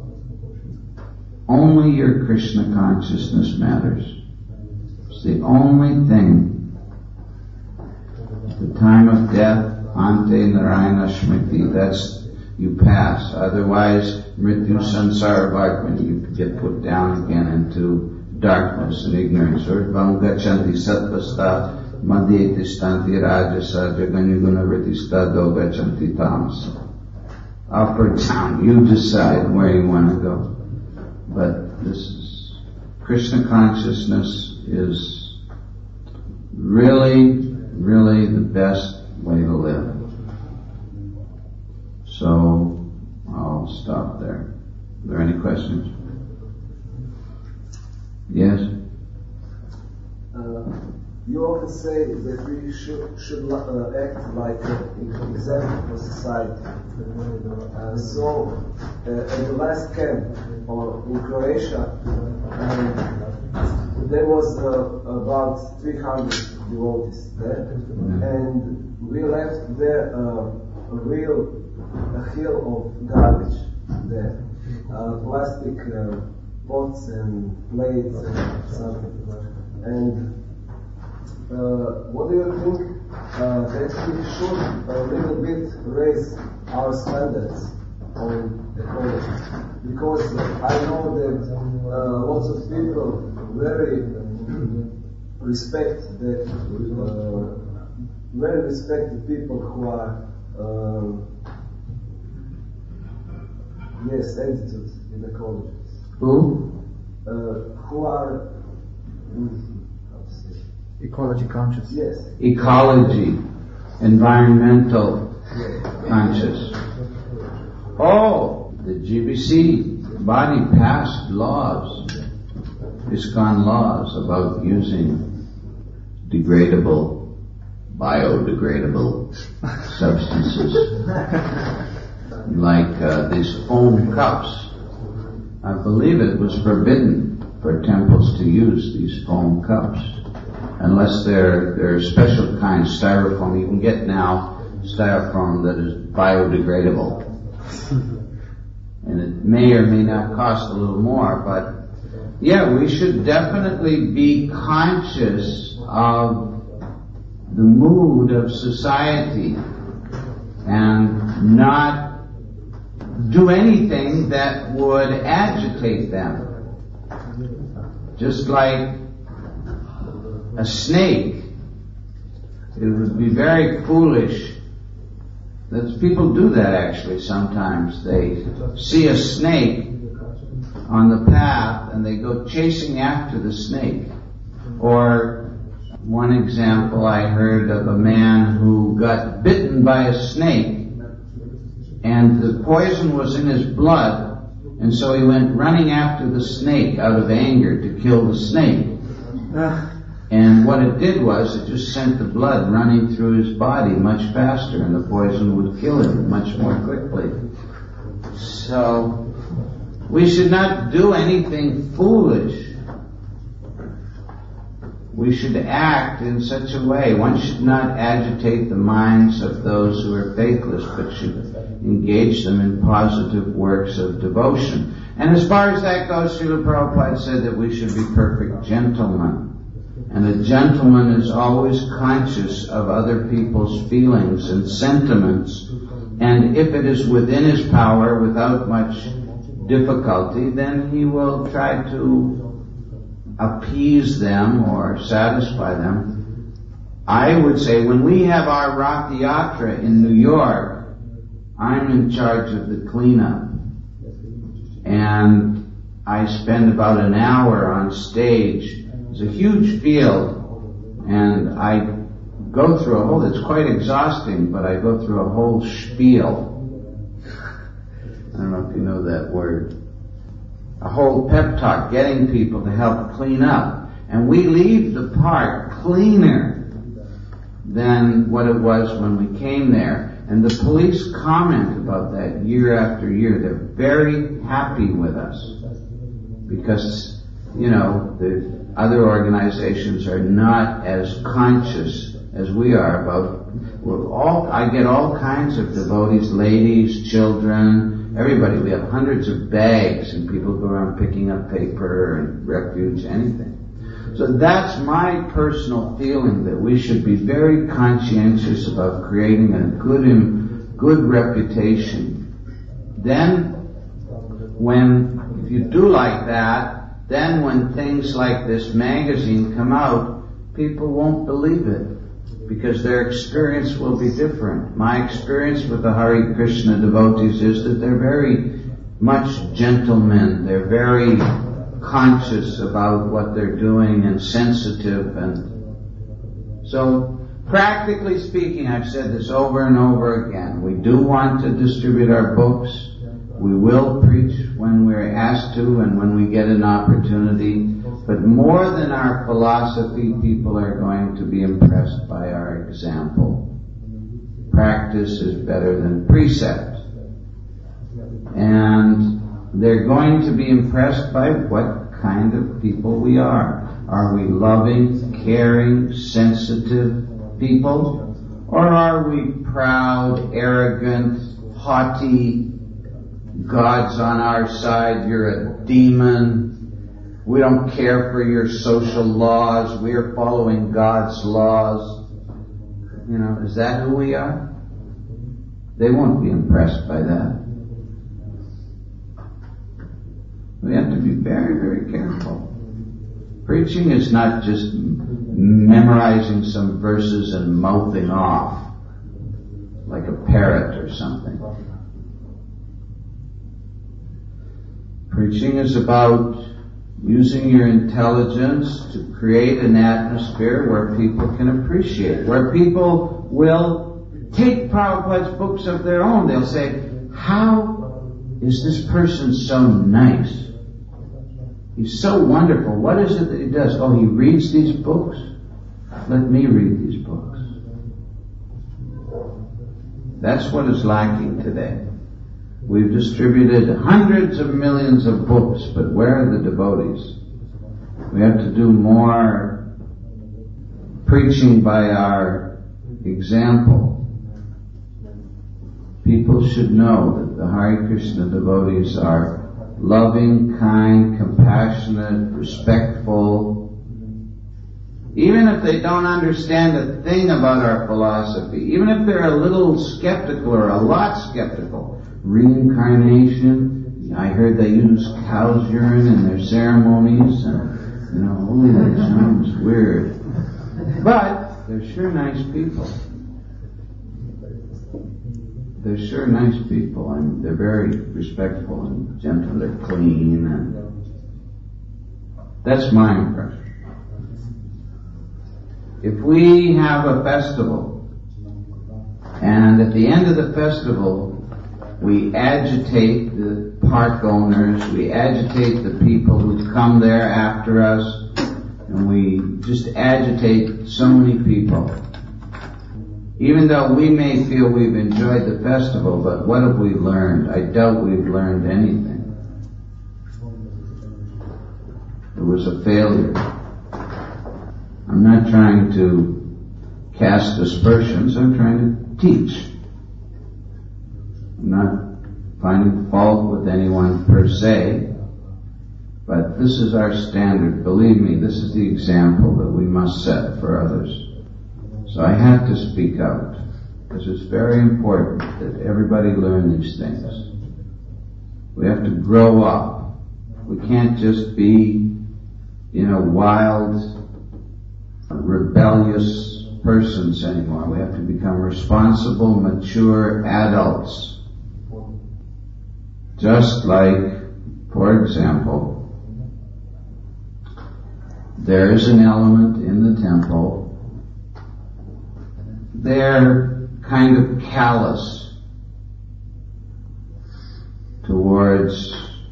Only your Krishna consciousness matters. It's the only thing. At the time of death, ante narayana smriti, that's, you pass. Otherwise, mrityu sansara bhagwan, you get put down again into darkness and ignorance. Urvam gachanti satvasta madhye tistanti rajasa jaganyuguna vritista do gachanti tamasa. Up or down, you decide where you want to go. But this is, Krishna consciousness is really, really the best way to live. So, I'll stop there. Are there any questions? Yes? You often say that we should act like an example for society. So, at the last camp in Croatia, there was about 300 devotees there, and we left there a hill of garbage there, plastic pots and plates and something. And what do you think that we should a little bit raise our standards on ecology? Because I know that lots of people very respect the people who are attitudes in ecology. Who? Who are ecology conscious. Yes. Ecology, environmental conscious. Oh, the GBC body passed laws, ISKCON laws about using biodegradable substances like these foam cups. I believe it was forbidden for temples to use these foam cups unless they're special kind of styrofoam. You can get now styrofoam that is biodegradable. And it may or may not cost a little more, but yeah, we should definitely be conscious of the mood of society and not do anything that would agitate them. Just like a snake, it would be very foolish. People do that actually sometimes. They see a snake on the path and they go chasing after the snake. Or one example I heard of a man who got bitten by a snake and the poison was in his blood, and so he went running after the snake out of anger to kill the snake. And what it did was it just sent the blood running through his body much faster, and the poison would kill him much more quickly. So we should not do anything foolish. We should act in such a way. One should not agitate the minds of those who are faithless, but should engage them in positive works of devotion. And as far as that goes, Srila Prabhupada said that we should be perfect gentlemen. And a gentleman is always conscious of other people's feelings and sentiments. And if it is within his power, without much difficulty, then he will try to appease them or satisfy them. I would say when we have our Rath Yatra in New York, I'm in charge of the cleanup. And I spend about an hour on stage. It's a huge field, and I go through it's quite exhausting, but I go through a whole spiel. I don't know if you know that word. A whole pep talk, getting people to help clean up. And we leave the park cleaner than what it was when we came there. And the police comment about that year after year. They're very happy with us because, the other organizations are not as conscious as we are about. I get all kinds of devotees, ladies, children, everybody. We have hundreds of bags, and people go around picking up paper and refuse, anything. So that's my personal feeling, that we should be very conscientious about creating a good reputation. Then, if you do like that, then when things like this magazine come out, people won't believe it, because their experience will be different. My experience with the Hare Krishna devotees is that they're very much gentlemen. They're very conscious about what they're doing and sensitive. And so, practically speaking, I've said this over and over again, we do want to distribute our books. We will preach when we're asked to and when we get an opportunity. But more than our philosophy, people are going to be impressed by our example. Practice is better than precept. And they're going to be impressed by what kind of people we are. Are we loving, caring, sensitive people? Or are we proud, arrogant, haughty, God's on our side, you're a demon, we don't care for your social laws, we're following God's laws? Is that who we are? They won't be impressed by that. We have to be very, very careful. Preaching is not just memorizing some verses and mouthing off like a parrot or something. Preaching is about using your intelligence to create an atmosphere where people can appreciate, where people will take Prabhupada's books of their own. They'll say, how is this person so nice? He's so wonderful. What is it that he does? Oh, he reads these books? Let me read these books. That's what is lacking today. We've distributed hundreds of millions of books, but where are the devotees? We have to do more preaching by our example. People should know that the Hare Krishna devotees are loving, kind, compassionate, respectful. Even if they don't understand a thing about our philosophy, even if they're a little skeptical or a lot skeptical, reincarnation, I heard they use cow's urine in their ceremonies, and, that sounds weird. But they're sure nice people. They're sure nice people, and they're very respectful and gentle. They're clean, and that's my impression. If we have a festival, and at the end of the festival, we agitate the park owners, we agitate the people who come there after us, and we just agitate so many people. Even though we may feel we've enjoyed the festival, but what have we learned? I doubt we've learned anything. It was a failure. I'm not trying to cast aspersions, I'm trying to teach. I'm not finding fault with anyone per se, but this is our standard. Believe me, this is the example that we must set for others. So I have to speak out, because it's very important that everybody learn these things. We have to grow up. We can't just be, wild, rebellious persons anymore. We have to become responsible, mature adults. Just like, for example, there is an element in the temple. They're kind of callous towards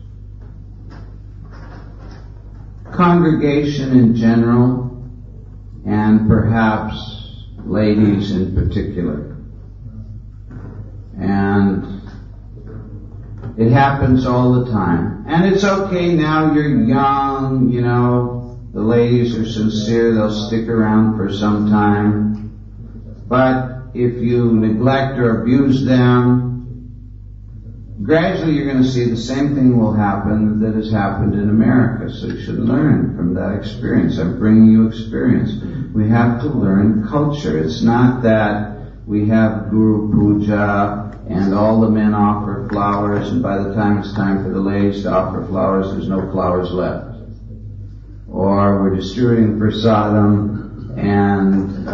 congregation in general, and perhaps ladies in particular. And it happens all the time. And it's okay now, you're young, the ladies are sincere, they'll stick around for some time. But if you neglect or abuse them, gradually you're going to see the same thing will happen that has happened in America. So you should learn from that experience. I'm bringing you experience. We have to learn culture. It's not that we have Guru Puja and all the men offer flowers, and by the time it's time for the ladies to offer flowers, there's no flowers left. Or we're distributing prasadam, and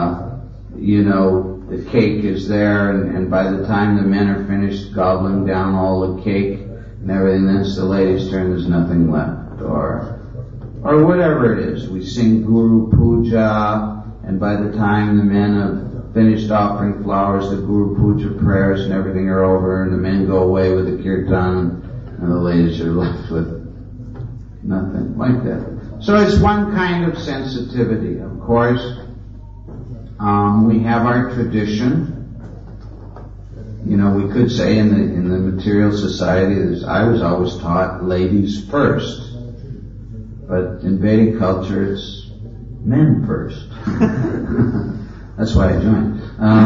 the cake is there, and by the time the men are finished gobbling down all the cake and everything, then it's the ladies' turn, there's nothing left. Or whatever it is. We sing Guru Puja, and by the time the men have finished offering flowers, the Guru Puja prayers and everything are over, and the men go away with the kirtan, and the ladies are left with nothing like that. So it's one kind of sensitivity. Of course, we have our tradition. We could say in the material society, I was always taught ladies first. But in Vedic culture, it's men first. That's why I joined.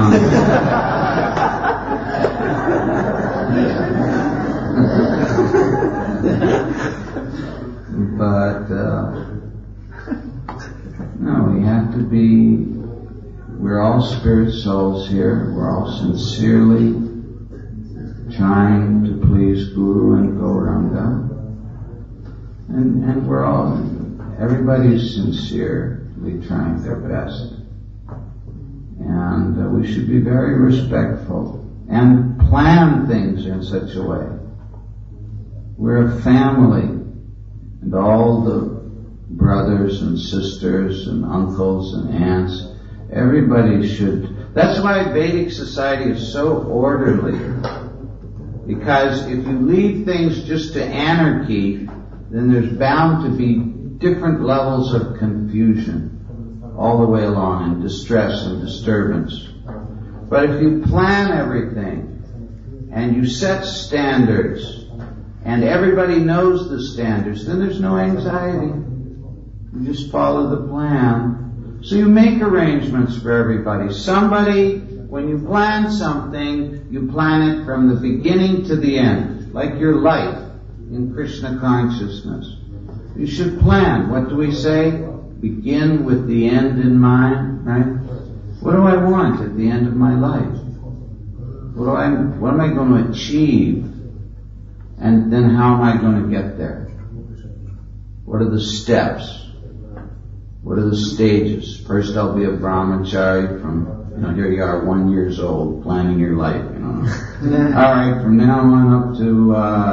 No, we have to be, we're all spirit souls here. We're all sincerely trying to please Guru and Gauranga. And we're all, everybody's sincerely trying their best. And we should be very respectful and plan things in such a way. We're a family, and all the brothers and sisters and uncles and aunts, everybody should. That's why Vedic society is so orderly. Because if you leave things just to anarchy, then there's bound to be different levels of confusion all the way along, and distress and disturbance. But if you plan everything, and you set standards, and everybody knows the standards, then there's no anxiety. You just follow the plan. So you make arrangements for everybody. Somebody, when you plan something, you plan it from the beginning to the end, like your life in Krishna consciousness. You should plan. What do we say? Begin with the end in mind, right? What do I want at the end of my life? What am I going to achieve? And then how am I going to get there? What are the steps? What are the stages? First I'll be a brahmachari from, here you are, 1 year old, planning your life, Alright, from now on up to,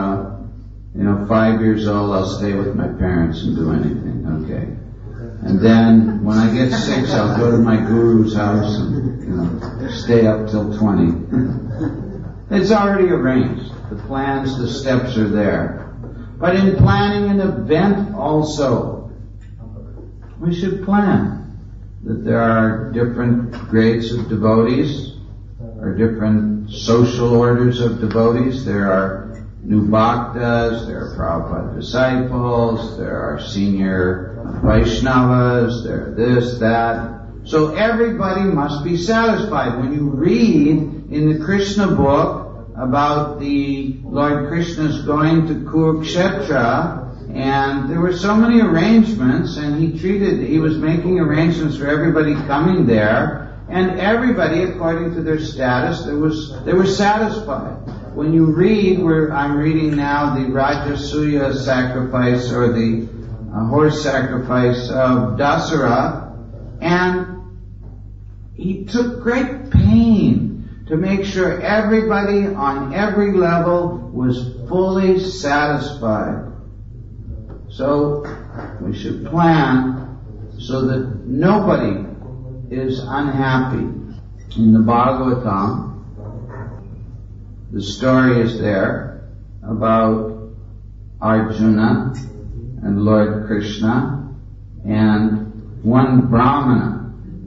5 years old, I'll stay with my parents and do anything, okay. And then, when I get 6, I'll go to my guru's house and, stay up till 20. It's already arranged. The plans, the steps are there. But in planning an event also, we should plan that there are different grades of devotees, or different social orders of devotees. There are new bhaktas, there are Prabhupada disciples, there are senior Vaishnavas, there are this, that. So everybody must be satisfied. When you read in the Krishna book about the Lord Krishna's going to Kurukshetra, and there were so many arrangements, and he was making arrangements for everybody coming there, and everybody, according to their status, they were satisfied. When you read, I'm reading now the Rajasuya sacrifice, or the horse sacrifice of Dasara, and he took great pain to make sure everybody on every level was fully satisfied. So we should plan so that nobody is unhappy. In the Bhagavatam, the story is there about Arjuna and Lord Krishna and one Brahmana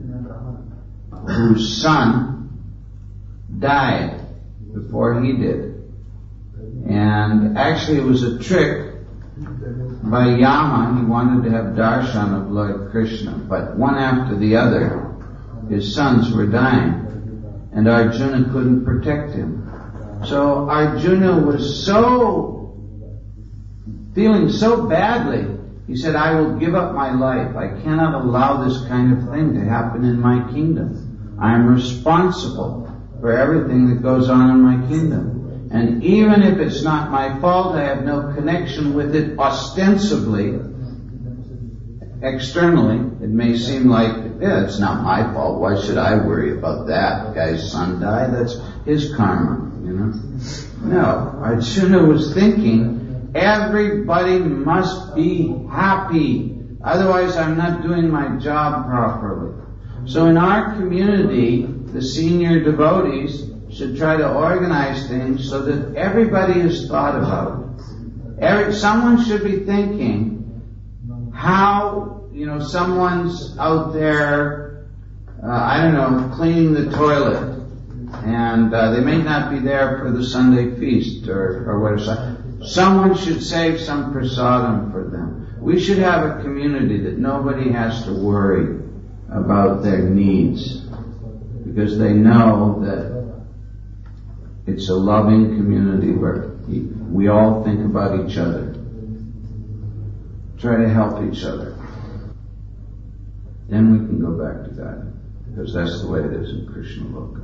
whose son died before he did. And actually it was a trick by Yama. He wanted to have darshan of Lord Krishna, but one after the other, his sons were dying, and Arjuna couldn't protect him. So Arjuna was feeling so badly, he said, I will give up my life. I cannot allow this kind of thing to happen in my kingdom. I am responsible for everything that goes on in my kingdom. And even if it's not my fault, I have no connection with it ostensibly. Externally, it may seem like, it's not my fault. Why should I worry about that? The guy's son died. That's his karma, No, Arjuna was thinking, everybody must be happy. Otherwise, I'm not doing my job properly. So in our community, the senior devotees should try to organize things so that everybody is thought about. Someone should be thinking how, someone's out there, cleaning the toilet, and they may not be there for the Sunday feast or whatever. Someone should save some prasadam for them. We should have a community that nobody has to worry about their needs, because they know that it's a loving community where we all think about each other, try to help each other. Then we can go back to God, because that's the way it is in Krishna Loka.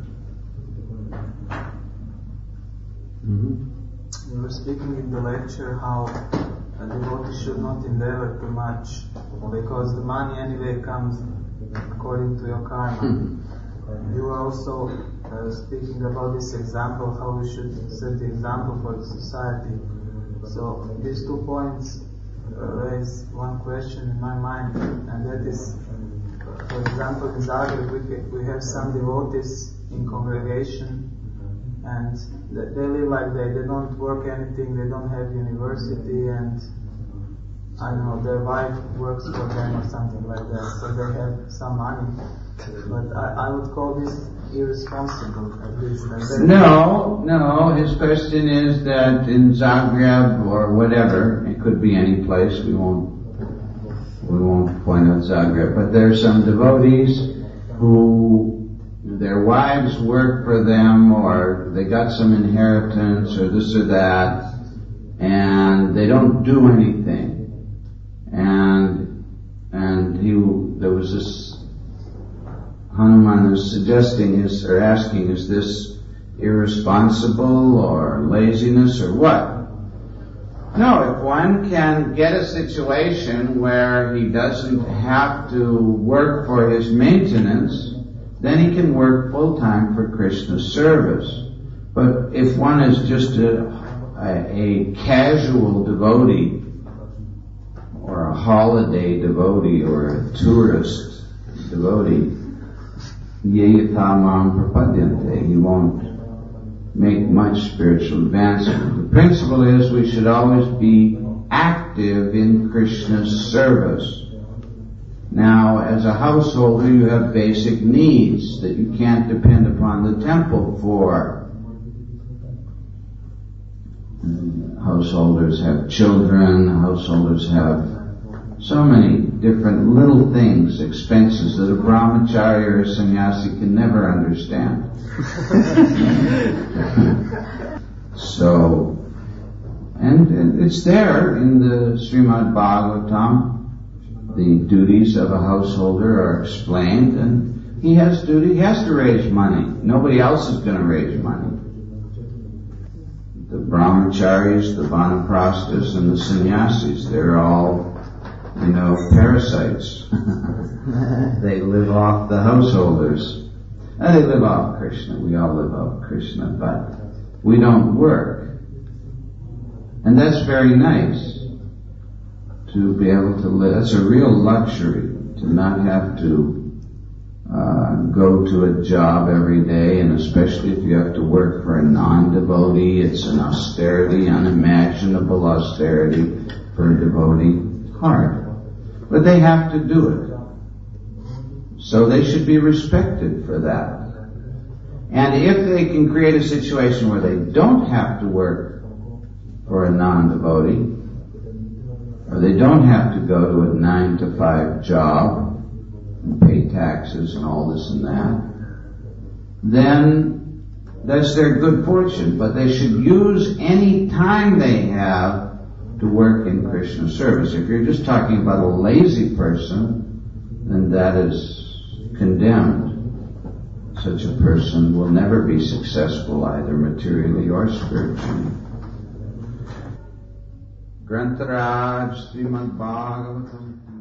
You were speaking in the lecture how a devotee should not endeavor too much, because the money anyway comes according to your karma. You were also speaking about this example, how we should set the example for the society. So these 2 points raise one question in my mind, and that is, for example, in Zagreb we have some devotees in congregation, and they live like that. They don't work anything, they don't have university, and their wife works for them or something like that, so they have some money. But I would call this irresponsible, at least. No, his question is that in Zagreb or whatever, it could be any place, we won't point out Zagreb, but there are some devotees who their wives work for them, or they got some inheritance, or this or that, and they don't do anything. And there was this Hanuman was asking, is this irresponsible or laziness or what? No, if one can get a situation where he doesn't have to work for his maintenance, then he can work full time for Krishna's service. But if one is just a casual devotee, or a holiday devotee, or a tourist devotee, yeyatamam prapadyante, he won't make much spiritual advancement. The principle is we should always be active in Krishna's service. Now, as a householder, you have basic needs that you can't depend upon the temple for. Householders have children, householders have so many different little things, expenses that a brahmachari or a sannyasi can never understand. So, and it's there in the Srimad Bhagavatam. The duties of a householder are explained, and he has to raise money. Nobody else is going to raise money. The brahmacharis, the vanaprasthas, and the sannyasis, they're all, parasites. They live off the householders. And they live off Krishna. We all live off Krishna, but we don't work. And that's very nice. To be able to live. It's a real luxury to not have to go to a job every day, and especially if you have to work for a non-devotee. It's an austerity, unimaginable austerity for a devotee. It's hard. But they have to do it. So they should be respected for that. And if they can create a situation where they don't have to work for a non-devotee, or they don't have to go to a 9-to-5 job and pay taxes and all this and that, then that's their good fortune. But they should use any time they have to work in Krishna service. If you're just talking about a lazy person, then that is condemned. Such a person will never be successful either materially or spiritually. Grantaraj Srimad Bhagavatam